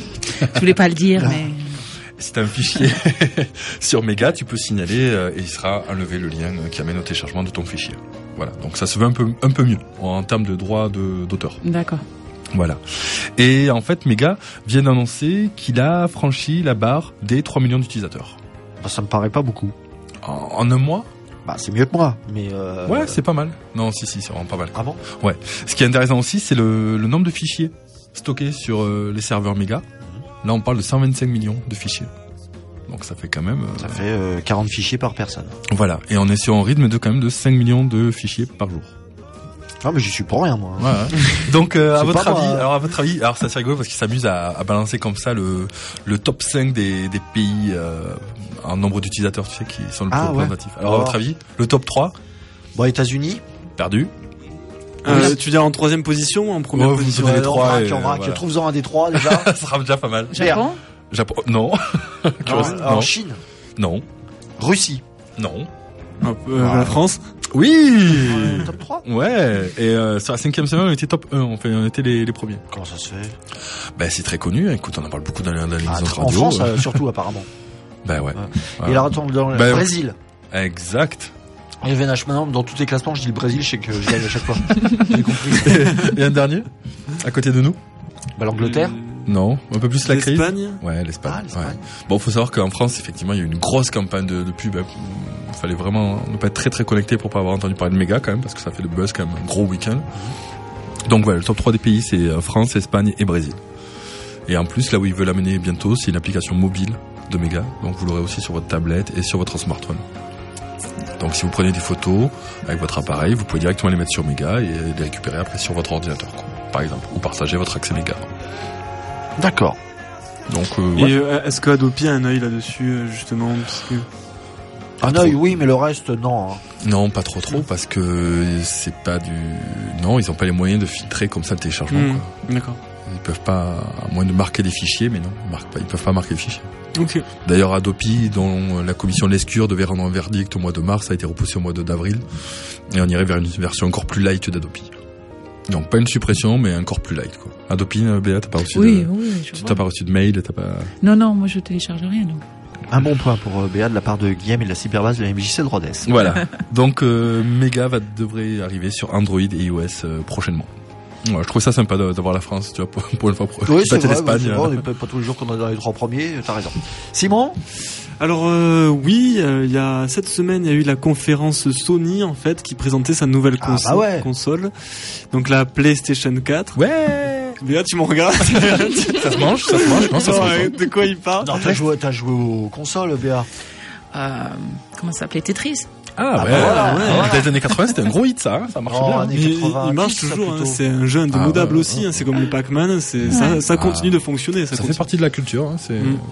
Je voulais pas le dire, Ah. mais... si t'as un fichier sur Mega, tu peux signaler euh, et il sera enlevé le lien euh, qui amène au téléchargement de ton fichier. Voilà. Donc ça se veut un peu, un peu mieux en termes de droit de, d'auteur. D'accord. Voilà. Et en fait, Mega vient d'annoncer qu'il a franchi la barre des trois millions d'utilisateurs. Bah, ça me paraît pas beaucoup. En, en un mois? Bah, c'est mieux que moi, mais euh... Ouais, c'est pas mal. Non, si, si, c'est vraiment pas mal. Ah bon? Ce qui est intéressant aussi, c'est le, le nombre de fichiers stockés sur euh, les serveurs Mega. Là, on parle de cent vingt-cinq millions de fichiers. Donc ça fait quand même... euh, Ça fait euh, quarante fichiers par personne. Voilà. Et on est sur un rythme de quand même de cinq millions de fichiers par jour. Ah, mais j'y suis pour rien, moi. Ouais, ouais. Donc euh, à C'est votre pas avis, moi. alors à votre avis, alors ça c'est rigolo parce qu'il s'amuse à, à balancer comme ça le le top cinq des des pays euh, en nombre d'utilisateurs, tu sais, qui sont le plus Ah, ouais. représentatifs. Alors à Alors. votre avis, le top trois, Bon, États-Unis. perdu. Euh, tu veux dire en troisième position ou en première Ouais, vous position? donnez les Euh, trois on marque, et, on marque. voilà. Trouve-en un des trois, déjà. Ça sera déjà pas mal. Japon? Japon, non. alors, non. alors, Chine. Non. Russie. Non. Un peu, euh, Ah. La France. Oui. Euh, top trois. Ouais. Et euh, sur la cinquième semaine, on était top un. On fait, on était les, les premiers. Comment ça se fait? Ben c'est très connu. Écoute, on en parle beaucoup dans les, dans les Ah, émissions de En radio. France, euh, surtout, apparemment. Ben ouais. Ouais. Voilà. Et alors, attends, dans le Bah, Brésil. Exact. Et V N H, maintenant, dans tous les classements, je dis le Brésil, je sais que je gagne à chaque fois. J'ai compris. Et un dernier, à côté de nous. Bah, l'Angleterre. Non, un peu plus la crise. L'Espagne. Ouais, l'Espagne. Ah, l'Espagne. Ouais. Bon, faut savoir qu'en France, effectivement, il y a eu une grosse campagne de, de pub. Il fallait vraiment ne pas être très très connecté pour pas avoir entendu parler de Mega quand même, parce que ça fait le buzz quand même, un gros week-end. Donc voilà, le top trois des pays, c'est euh, France, Espagne et Brésil. Et en plus, là où ils veulent l'amener bientôt, c'est une application mobile de Mega. Donc vous l'aurez aussi sur votre tablette et sur votre smartphone. Donc si vous prenez des photos avec votre appareil, vous pouvez directement les mettre sur Mega et les récupérer après sur votre ordinateur, quoi, par exemple, ou partager votre accès Mega. D'accord. Donc euh, ouais. Et euh, est-ce que Adopi a un œil là-dessus, euh, justement, parce que... Pas Un trop. œil, oui, mais le reste, non. hein. Non, pas trop trop, parce que c'est pas du... Non, ils ont pas les moyens de filtrer comme ça le téléchargement, Hmm, quoi. D'accord. Ils peuvent pas, à moins de marquer des fichiers, mais non, ils marquent pas, ils peuvent pas marquer les fichiers. Ok. D'ailleurs, Adopi, dont la commission Lescure devait rendre un verdict au mois de mars, a été repoussé au mois de- d'avril, et on irait vers une version encore plus light d'Adopi. Donc pas une suppression, mais encore plus light, quoi. Adopi, euh, Béa, t'as pas reçu Oui, de... oui, je Tu vois. t'as pas reçu de mail, t'as pas... Non, non, moi je télécharge rien, donc. Un bon point pour euh, Béa de la part de Guillaume et de la cyberbase de la M J C de Rodez. Voilà. Donc euh, Mega va devrait arriver sur Android et iOS euh, prochainement. Ouais, je trouve ça sympa de- d'avoir la France, tu vois, pour, pour une fois, pour Oui, c'est batter vrai, l'Espagne. c'est vrai, on euh. n'est pas, pas tous les jours qu'on est dans les trois premiers, t'as raison. Simon? Alors euh, oui, euh, il y a cette semaine, il y a eu la conférence Sony en fait qui présentait sa nouvelle Ah, conso- bah ouais. console, donc la PlayStation quatre. Ouais. Léa, tu me regardes. Ça se mange, ça se mange, non, ça se Non, mange. euh, de quoi il parle? Non, t'as joué, t'as joué aux consoles, Béa. Euh, comment ça s'appelle? Tetris? Ah, Ah, ouais. bah voilà, ouais. ouais. Dans les années quatre-vingts, c'était un gros hit, ça, hein, ça marchait Oh, bien. années Il, il quatre-vingt-dix, marche ça, toujours, hein, plutôt. c'est un jeu indémodable Ah, ouais, aussi, ouais, hein, c'est comme le Pac-Man, c'est, ça, ça continue Ah. de fonctionner. Ça Ça fait continue. partie de la culture, hein, c'est... Mm.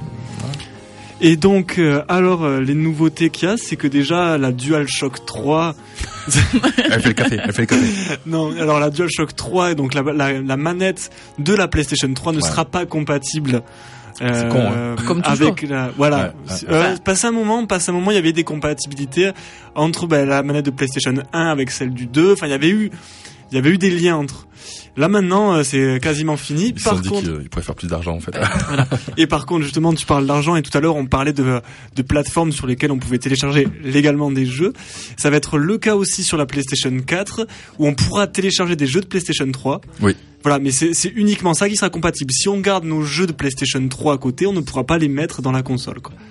Et donc, euh, alors, euh, les nouveautés qu'il y a, c'est que déjà, la DualShock trois... Elle fait le café, elle fait le café. non, alors la DualShock trois, donc la, la, la manette de la PlayStation trois ne Ouais. sera pas compatible. C'est con, hein. Comme toujours. avec la, voilà. Ouais, ouais. Euh, passé un moment, passé un moment, il y avait des compatibilités entre bah, la manette de PlayStation un avec celle du deux. Enfin, il y avait eu il y avait eu des liens entre. Là maintenant, euh, c'est quasiment fini. Ils se par sont dit contre, qu'ils pourraient faire plus d'argent en fait. voilà. Et par contre, justement, tu parles d'argent et tout à l'heure, on parlait de, de plateformes sur lesquelles on pouvait télécharger légalement des jeux. Ça va être le cas aussi sur la PlayStation quatre, où on pourra télécharger des jeux de PlayStation trois. Oui. Voilà, mais c'est, c'est uniquement ça qui sera compatible. Si on garde nos jeux de PlayStation trois à côté, on ne pourra pas les mettre dans la console, quoi.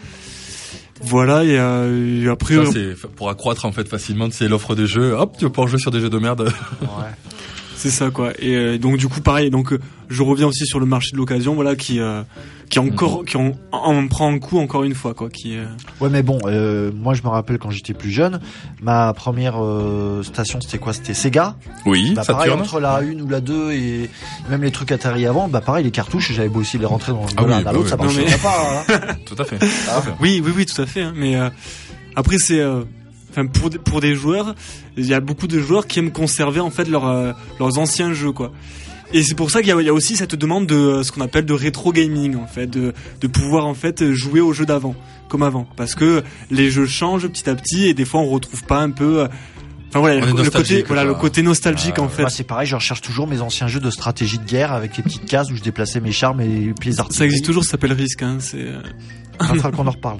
Voilà, et, euh, et après... Ça, euh, c'est pour accroître en fait facilement, c'est l'offre des jeux. Hop, tu vas pouvoir jouer sur des jeux de merde. Ouais. C'est ça, quoi. Et euh, donc du coup pareil, donc euh, je reviens aussi sur le marché de l'occasion, voilà, qui euh, qui encore qui en, en prend un coup encore une fois, quoi, qui euh... Ouais, mais bon, euh, moi je me rappelle quand j'étais plus jeune, ma première euh, station c'était quoi? C'était Sega. Oui, Bah pareil, Saturn. entre la une ou la deux et même les trucs Atari avant, bah pareil, les cartouches, j'avais beau aussi les rentrer dans Ah l'un oui, dans bah l'autre, oui. ça Non, marchait mais- pas. Hein. Tout à fait. Tout à fait. Oui, oui, oui, tout à fait. Hein, mais euh, après c'est euh, enfin pour des, pour des joueurs, il y a beaucoup de joueurs qui aiment conserver en fait leurs euh, leurs anciens jeux, quoi. Et c'est pour ça qu'il y a, il y a aussi cette demande de euh, ce qu'on appelle de rétro gaming, en fait, de de pouvoir en fait jouer aux jeux d'avant comme avant, parce que les jeux changent petit à petit et des fois on retrouve pas un peu euh, enfin voilà, On le, est le côté nostalgique, voilà, quoi. le côté nostalgique Ah, en fait. Moi c'est pareil, je recherche toujours mes anciens jeux de stratégie de guerre avec les petites cases où je déplaçais mes chars, mes pieds Ça artillerie. existe toujours, ça s'appelle Risk, hein, c'est euh, Il faudra qu'on en reparle.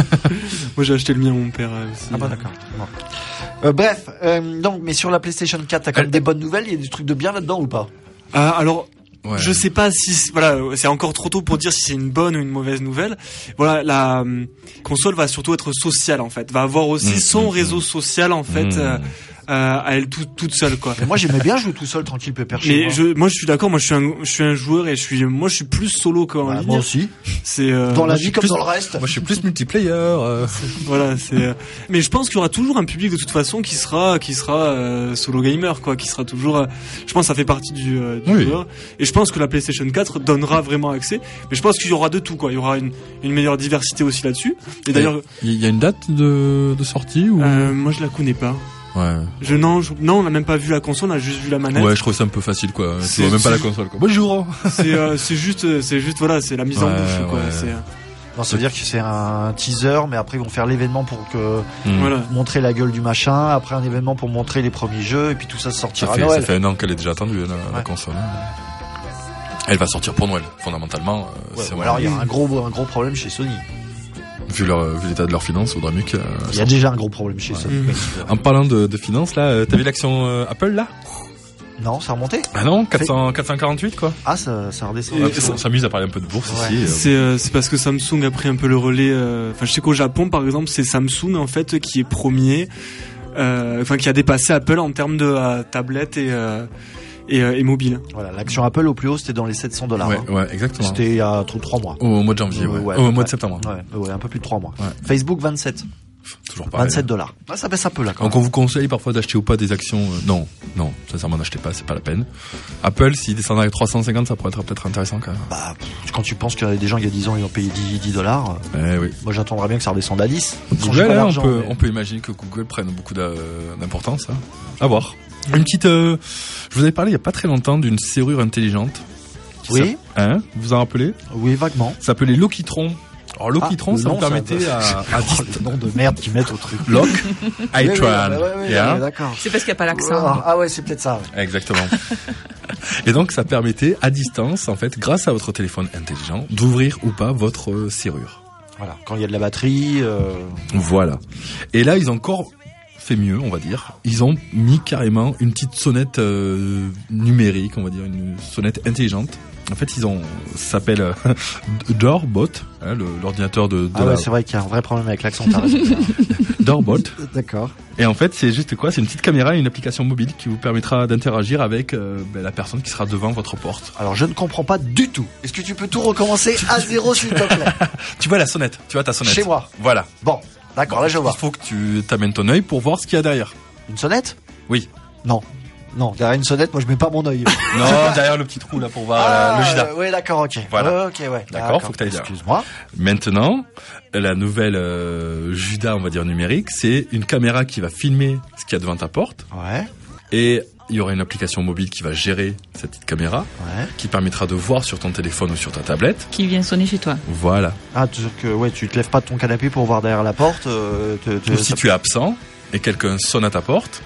moi j'ai acheté le mien à mon père euh, aussi. Ah bah d'accord. Bon. Euh, bref, euh, donc mais sur la PlayStation quatre, t'as quand même des bonnes nouvelles, il y a des trucs de bien là-dedans ou pas? Ah, alors Ouais. je sais pas si c'est- voilà, c'est encore trop tôt pour dire si c'est une bonne ou une mauvaise nouvelle. Voilà, la hum, console va surtout être sociale en fait, va avoir aussi Mmh, son mmh, réseau social en fait Mmh. euh, euh, à elle toute toute seule, quoi. Mais moi j'aimais bien jouer tout seul tranquille pépère chez Mais moi. je moi je suis d'accord, moi je suis un je suis un joueur et je suis moi je suis plus solo qu'en Bah, ligne. moi aussi. C'est euh, Dans la moi, je vie suis comme plus- dans le reste. Moi, je suis plus multiplayer. euh. voilà, c'est euh, mais je pense qu'il y aura toujours un public de toute façon qui sera qui sera euh, solo gamer, quoi, qui sera toujours euh, je pense que ça fait partie du, euh, du Oui. joueur et je pense que la PlayStation quatre donnera vraiment accès, mais je pense qu'il y aura de tout, quoi. Il y aura une une meilleure diversité aussi là-dessus. Et d'ailleurs Il y a une date de, de sortie ou euh, moi je la connais pas. Ouais. Je non, je- non, on n'a même pas vu la console, on a juste vu la manette. Ouais, je trouve ça un peu facile quoi. Tu C'est- vois même pas la c'est- console quoi. Bonjour. C'est euh, c'est juste c'est juste voilà, c'est la mise en Ouais, bouche, quoi. ouais. C'est euh, Non, ça veut dire que c'est un teaser, mais après ils vont faire l'événement pour que Hmm. voilà. montrer la gueule du machin, après un événement pour montrer les premiers jeux, et puis tout ça Ça sortira à fait, ça Noël. fait un an qu'elle est déjà attendue la, la Ouais. console. Elle va sortir pour Noël, fondamentalement. euh, Ouais, c'est ou vraiment- alors il y a un gros un gros problème chez Sony. vu, leur, vu l'état de leurs finances, faudra mieux que. euh, Il y a déjà un gros problème chez Sony. Mhm. En parlant de, de finances, là, euh, t'as vu l'action euh, Apple là? Non, ça a remonté. Ah non, quatre cents, quatre cent quarante-huit quoi. Ah, ça, ça redescend. Et Ouais, ça- on s'amuse à parler un peu de bourse Ouais. ici. euh, C'est euh, c'est parce que Samsung a pris un peu le relais. euh, Enfin, je sais qu'au Japon, par exemple, c'est Samsung en fait qui est premier, euh, enfin qui a dépassé Apple en termes de euh, tablette et euh, et, euh, et mobile. Voilà, l'action Apple au plus haut, c'était dans les sept cents dollars. ouais, ouais, exactement. C'était il y a trop trois mois. Au, au mois de janvier, ouais. Ouais, au mois ouais. de septembre. Ouais, ouais, un peu plus de trois mois. Ouais. Facebook vingt-sept, Toujours pareil. vingt-sept dollars. Ah, ça baisse un peu là quand Donc même. on vous conseille parfois d'acheter ou pas des actions. euh, non, non, sincèrement n'achetez pas, c'est pas la peine. Apple, s'il descend à trois cent cinquante, ça pourrait être peut-être intéressant quand même. Bah, pff, quand tu penses qu'il y a des gens il y a dix ans ils ont payé dix dollars, Eh oui. moi j'attendrais bien que ça redescende à dix. Quand j'ai Google, pas hein, on d'argent, peut, mais- on peut imaginer que Google prenne beaucoup d'a- d'importance. Hein. À voir. Une petite. euh, je vous avais parlé il y a pas très longtemps d'une serrure intelligente. qui Oui. s'app- Hein, vous vous en rappelez? Oui, vaguement. Ça s'appelait Lokitron. Alors Lokitron, Ah, le ça nom, vous permettait ça- à, à Oh, dist- le nom de merde qu'ils mettent au truc. Lock, Oui, oui, iTran. ouais, ouais, ouais, Yeah. ouais, d'accord. C'est parce qu'il n'y a pas l'accent. Ah, ah ouais, c'est peut-être ça. Ouais. Exactement. Et donc, ça permettait à distance, en fait, grâce à votre téléphone intelligent, d'ouvrir ou pas votre euh, serrure. Voilà, quand il y a de la batterie. Euh... Voilà. Et là, ils ont encore fait mieux, on va dire. Ils ont mis carrément une petite sonnette euh, numérique, on va dire, une sonnette intelligente. En fait, ils ont, ça s'appelle euh, Doorbot, hein, le- l'ordinateur de, de Ah ouais, la c'est vrai qu'il y a un vrai problème avec l'accent. t'as raison. Doorbot. D'accord. Et en fait, c'est juste quoi? C'est une petite caméra et une application mobile qui vous permettra d'interagir avec euh, ben, la personne qui sera devant votre porte. Alors je ne comprends pas du tout. Est-ce que tu peux tout recommencer à zéro s'il te plaît? Tu vois la sonnette, tu vois ta sonnette. Chez moi. Voilà. Bon, d'accord, là je vois. Il faut que tu t'amènes ton œil pour voir ce qu'il y a derrière. Une sonnette? Oui. Non. Non, derrière une sonnette, moi je mets pas mon œil. Non, derrière le petit trou là pour voir la- le Judas. euh, ouais, d'accord, ok. Voilà. Ouais, ok, ouais. D'accord, faut que t'ailles là. Excuse-moi. Maintenant, la nouvelle euh, Judas, on va dire numérique, c'est une caméra qui va filmer ce qu'il y a devant ta porte Ouais, et il y aura une application mobile qui va gérer cette petite caméra ouais. qui permettra de voir sur ton téléphone ou sur ta tablette. Qui vient sonner chez toi. Voilà. Ah, tu que ouais, tu te lèves pas de ton canapé pour voir derrière la porte. Euh, te, te- Ou si ça- tu es absent et quelqu'un sonne à ta porte,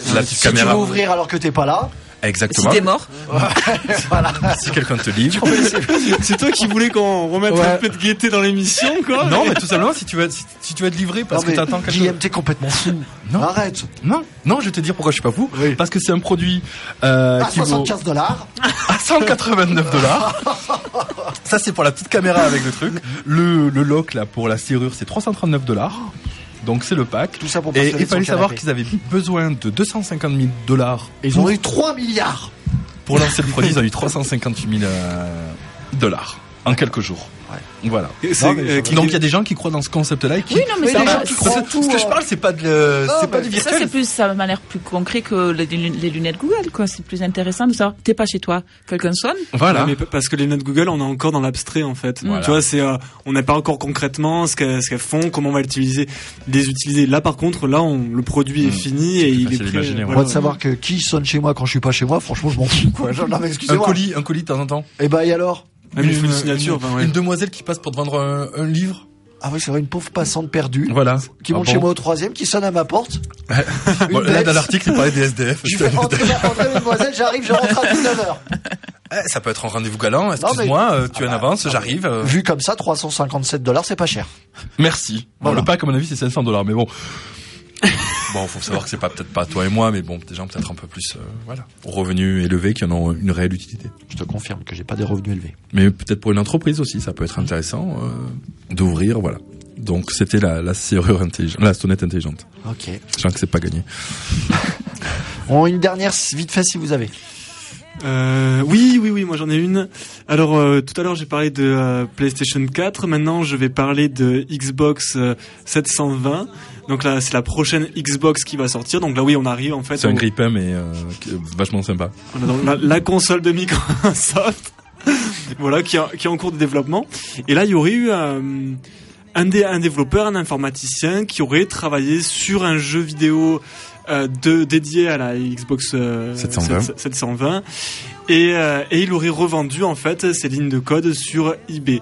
la petite Si caméra. tu veux ouvrir alors que t'es pas là. Exactement. Si t'es mort. Voilà. Si quelqu'un te livre. C'est toi qui voulais qu'on remette Ouais. un peu de gaieté dans l'émission, quoi. Non, mais tout simplement, si tu veux, si, si tu veux être livré parce Non, que mais t'attends quelque Guillaume, chose. t'es complètement fou. Non. Arrête. Non, non, je vais te dire pourquoi je suis pas fou. Oui. Parce que c'est un produit euh, À qui vaut soixante-quinze dollars. à cent quatre-vingt-neuf dollars. Ça, c'est pour la petite caméra avec le truc. Le, le lock, là, pour la serrure, c'est trois cent trente-neuf dollars. Donc, c'est le pack. Tout ça pour Et passer il fallait son savoir canapé. qu'ils avaient besoin de deux cent cinquante mille dollars. Ils ont eu trois milliards. Pour lancer le produit, ils ont eu trois cent cinquante-huit mille dollars en quelques jours. Ouais. Voilà. Et c'est, Non, mais euh, ça qui- Donc il y a des gens qui croient dans ce concept-là et qui. Oui, non, mais Mais ça les va- gens qui ça- croient Ce tout. que je parle, c'est pas de, le- Non, c'est pas mais du Ça, virtuel. c'est plus, ça m'a l'air plus concret que les, les lunettes Google, quoi. C'est plus intéressant de savoir. T'es pas chez toi, quelqu'un sonne. Voilà. Ouais, mais p- parce que les notes Google, on est encore dans l'abstrait en fait. Voilà. Tu vois, c'est euh, on n'a pas encore concrètement ce qu'elles, ce qu'elles font, comment on va l'utiliser, les utiliser. Là, par contre, là, on, le produit est Mmh. fini C'est et plus il est facile à prêt. imaginer, ouais. Moi, Voilà. de savoir que qui sonne chez moi quand je suis pas chez moi, franchement, je m'en fous, quoi. Genre, non, mais Un excusez-moi. colis, un colis de temps en temps. Et bah, et alors? Même une, une signature. une, enfin, ouais. une demoiselle qui passe pour te vendre un, un livre. Ah oui, c'est vrai, une pauvre passante perdue. Voilà. Qui Ah monte bon. chez moi au troisième, qui sonne à ma porte. Bon, Une là, bête. dans l'article, il parlait des S D F. Je fais entrer, entrer, mademoiselle, j'arrive, je rentre à dix-neuf heures. Eh, ça peut être un rendez-vous galant. Non, Excuse-moi, mais- euh, tu Ah en bah, avances, ah j'arrive. euh, Vu comme ça, trois cent cinquante-sept dollars, c'est pas cher. Merci. Bon, Voilà. le pack, à mon avis, c'est cinq cents dollars, mais bon. Bon, faut savoir que c'est pas peut-être pas toi et moi, mais bon, des gens peut-être un peu plus, euh, voilà, aux revenus élevés qui en ont une réelle utilité. Je te confirme que j'ai pas des revenus élevés. Mais peut-être pour une entreprise aussi, ça peut être intéressant euh, d'ouvrir, voilà. Donc c'était la, la serrure intelligente, la sonnette intelligente. Ok. Je sens que c'est pas gagné. Bon, une dernière, vite fait, si vous avez. Euh, oui, oui, oui, moi j'en ai une. Alors euh, tout à l'heure j'ai parlé de euh, PlayStation quatre. Maintenant je vais parler de Xbox euh, sept cent vingt. Donc là c'est la prochaine Xbox qui va sortir. Donc là oui on arrive en fait. C'est un au- grippin, mais euh, qui est vachement sympa. Voilà, donc la, la console de Microsoft, voilà, qui, est- qui est en cours de développement. Et là, il y aurait eu euh, un, dé- un développeur, un informaticien qui aurait travaillé sur un jeu vidéo euh, de, dédié à la Xbox euh, sept cent vingt. sept cent vingt. Et, euh, et il aurait revendu en fait ces lignes de code sur eBay.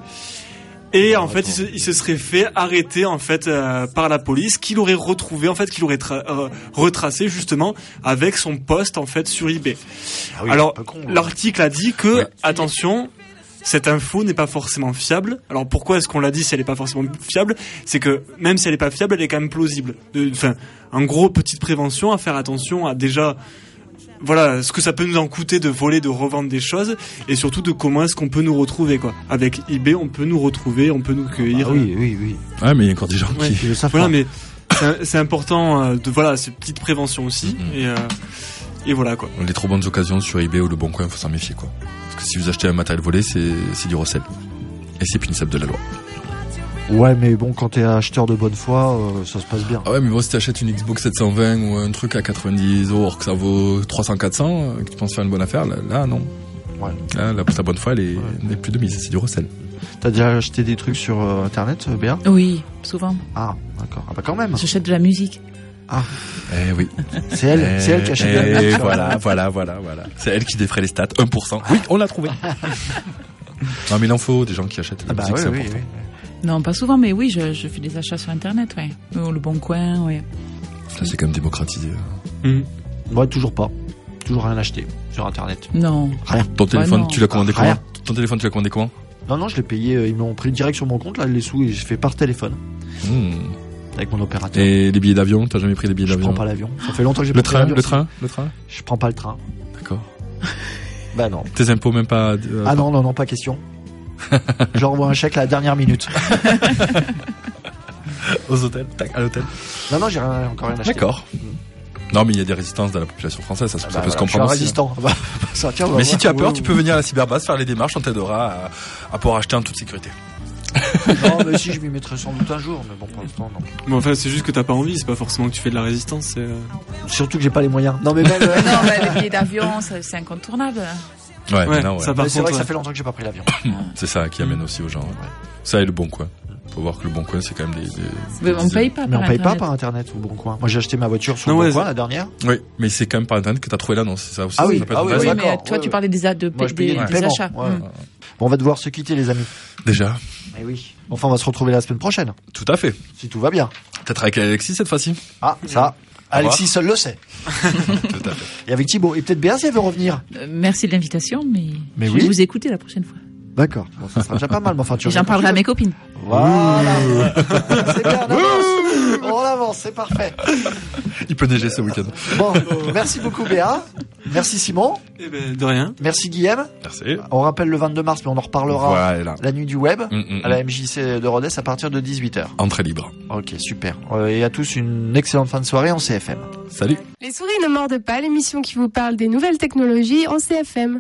Et en fait, il se, il se serait fait arrêter en fait euh, par la police, qu'il aurait retrouvé en fait, qu'il aurait tra- euh, retracé justement avec son poste en fait sur eBay. Ah oui, Alors, un peu con, ouais. l'article a dit que Ouais. attention, cette info n'est pas forcément fiable. Alors pourquoi est-ce qu'on l'a dit si elle n'est pas forcément fiable? C'est que même si elle n'est pas fiable, elle est quand même plausible. De- Enfin, en gros, petite prévention à faire attention à déjà. Voilà, ce que ça peut nous en coûter de voler, de revendre des choses, et surtout de comment est-ce qu'on peut nous retrouver, quoi. Avec eBay, on peut nous retrouver, on peut nous cueillir. Ah oui, oui, oui. Ouais, mais il y a encore des gens Ouais. qui. Ils le savent Voilà, pas. mais c'est c'est important euh, de voilà, cette petite prévention aussi, Mhm. et euh, et voilà quoi. Les trop bonnes occasions sur eBay ou le Bon Coin, faut s'en méfier, quoi. Parce que si vous achetez un matériel volé, c'est c'est du recel. Et c'est punissable de la loi. Ouais, mais bon, quand t'es acheteur de bonne foi, euh, ça se passe bien. Ah ouais, mais bon, si t'achètes une Xbox sept cent vingt ou un truc à quatre-vingt-dix euros, que ça vaut trois cents quatre cents, euh, que tu penses faire une bonne affaire, là, là non. Ouais. Là, la, ta bonne foi, elle est, Ouais. n'est plus de mise, c'est du recel. T'as déjà acheté des trucs sur euh, internet, euh, Béa? Oui, souvent. Ah, d'accord. Ah bah quand même. J'achète de la musique. Eh oui. C'est elle, c'est elle qui achète de la Eh, musique. voilà, voilà, voilà, voilà. C'est elle qui défraie les stats, un pour cent. Oui, on l'a trouvé. Non, mais il en faut des gens qui achètent de la Ah bah musique, oui, c'est oui, important. oui. Non, pas souvent, mais oui, je, je fais des achats sur Internet, ouais. Ou le Bon Coin, ouais. Ça, c'est quand même démocratisé. Mhm. Moi, toujours pas. Toujours rien acheté sur internet. Non. Rien. Ton téléphone, non. tu l'as commandé Rien. comment? Ton téléphone, tu l'as commandé comment? Non, non, je l'ai payé. euh, Ils m'ont pris direct sur mon compte, là, les sous, et j'ai fait par téléphone. Hmm. Avec mon opérateur. Et les billets d'avion, t'as jamais pris les billets Je d'avion? prends pas l'avion. Ça fait longtemps que j'ai Le pas pris train, l'avion. le train, le train? Je prends pas le train. D'accord. Bah non. Tes impôts, même pas. euh, Ah non, non, non, pas question. Je leur envoie un chèque à la dernière minute. Aux hôtels, tac, à l'hôtel. Non, non, j'ai rien, encore rien acheté. D'accord. Non, mais il y a des résistances dans la population française, ça, se- Ah ça bah peut se voilà, je suis un comprendre aussi. résistant. Bah, ça, tiens, on va Mais voir. si tu as peur, Ouais, tu peux venir à la cyberbase faire les démarches, on t'aidera à, à pouvoir acheter en toute sécurité. Non, mais si, je m'y mettrai sans doute un jour, mais bon, pour l'instant, non. Mais enfin, c'est juste que t'as pas envie, c'est pas forcément que tu fais de la résistance. C'est, euh... Surtout que j'ai pas les moyens. Non, mais même. euh, Non, mais les billets d'avion, ça, c'est incontournable. Ouais, Ouais, maintenant, ouais. ça par mais c'est vrai contre. que ça ouais. fait longtemps que j'ai pas pris l'avion. C'est ça qui amène aussi aux gens. Ouais. Ça et le Bon Coin. Faut voir que le Bon Coin, c'est quand même des. des- Mais on des- paye pas Mais par on paye pas Internet. par internet ou Bon Coin. Moi, j'ai acheté ma voiture sur Non, le ouais, Bon Coin c'est- la dernière. Oui, mais c'est quand même par internet que t'as trouvé l'annonce, c'est ça aussi. Ah oui, ça peut être ah oui, Oui, intéressant. mais d'accord, toi, ouais, tu ouais. parlais des, a- de, Moi, je payais des, le des paiement. achats. Ouais. Mm. Bon, on va devoir se quitter, les amis. Déjà, Eh oui. Enfin, on va se retrouver la semaine prochaine, tout à fait. si tout va bien. Peut-être avec Alexis cette fois-ci. Ah, ça. Alexis seul le sait. Tout à fait. Et avec Thibaut. Et peut-être Béa si elle veut revenir. Euh, merci de l'invitation, mais, Mais je oui. vais vous écouter la prochaine fois. D'accord. Bon, ça sera déjà pas mal, mais enfin, tu Et j'en reviens parlerai à quand mes tu copines. veux. Voilà. C'est bien, on avance. On avance, c'est parfait. Il peut neiger ce week-end. Bon, merci beaucoup Béa. Merci Simon. Eh ben, de rien. Merci Guillaume. Merci. On rappelle le vingt-deux mars, mais on en reparlera Voilà. la nuit du web Mm, mm, à la mm. M J C de Rodez à partir de dix-huit heures. Entrée libre. Ok, super. Euh, Et à tous une excellente fin de soirée en C F M. Salut. Les souris ne mordent pas, l'émission qui vous parle des nouvelles technologies en C F M.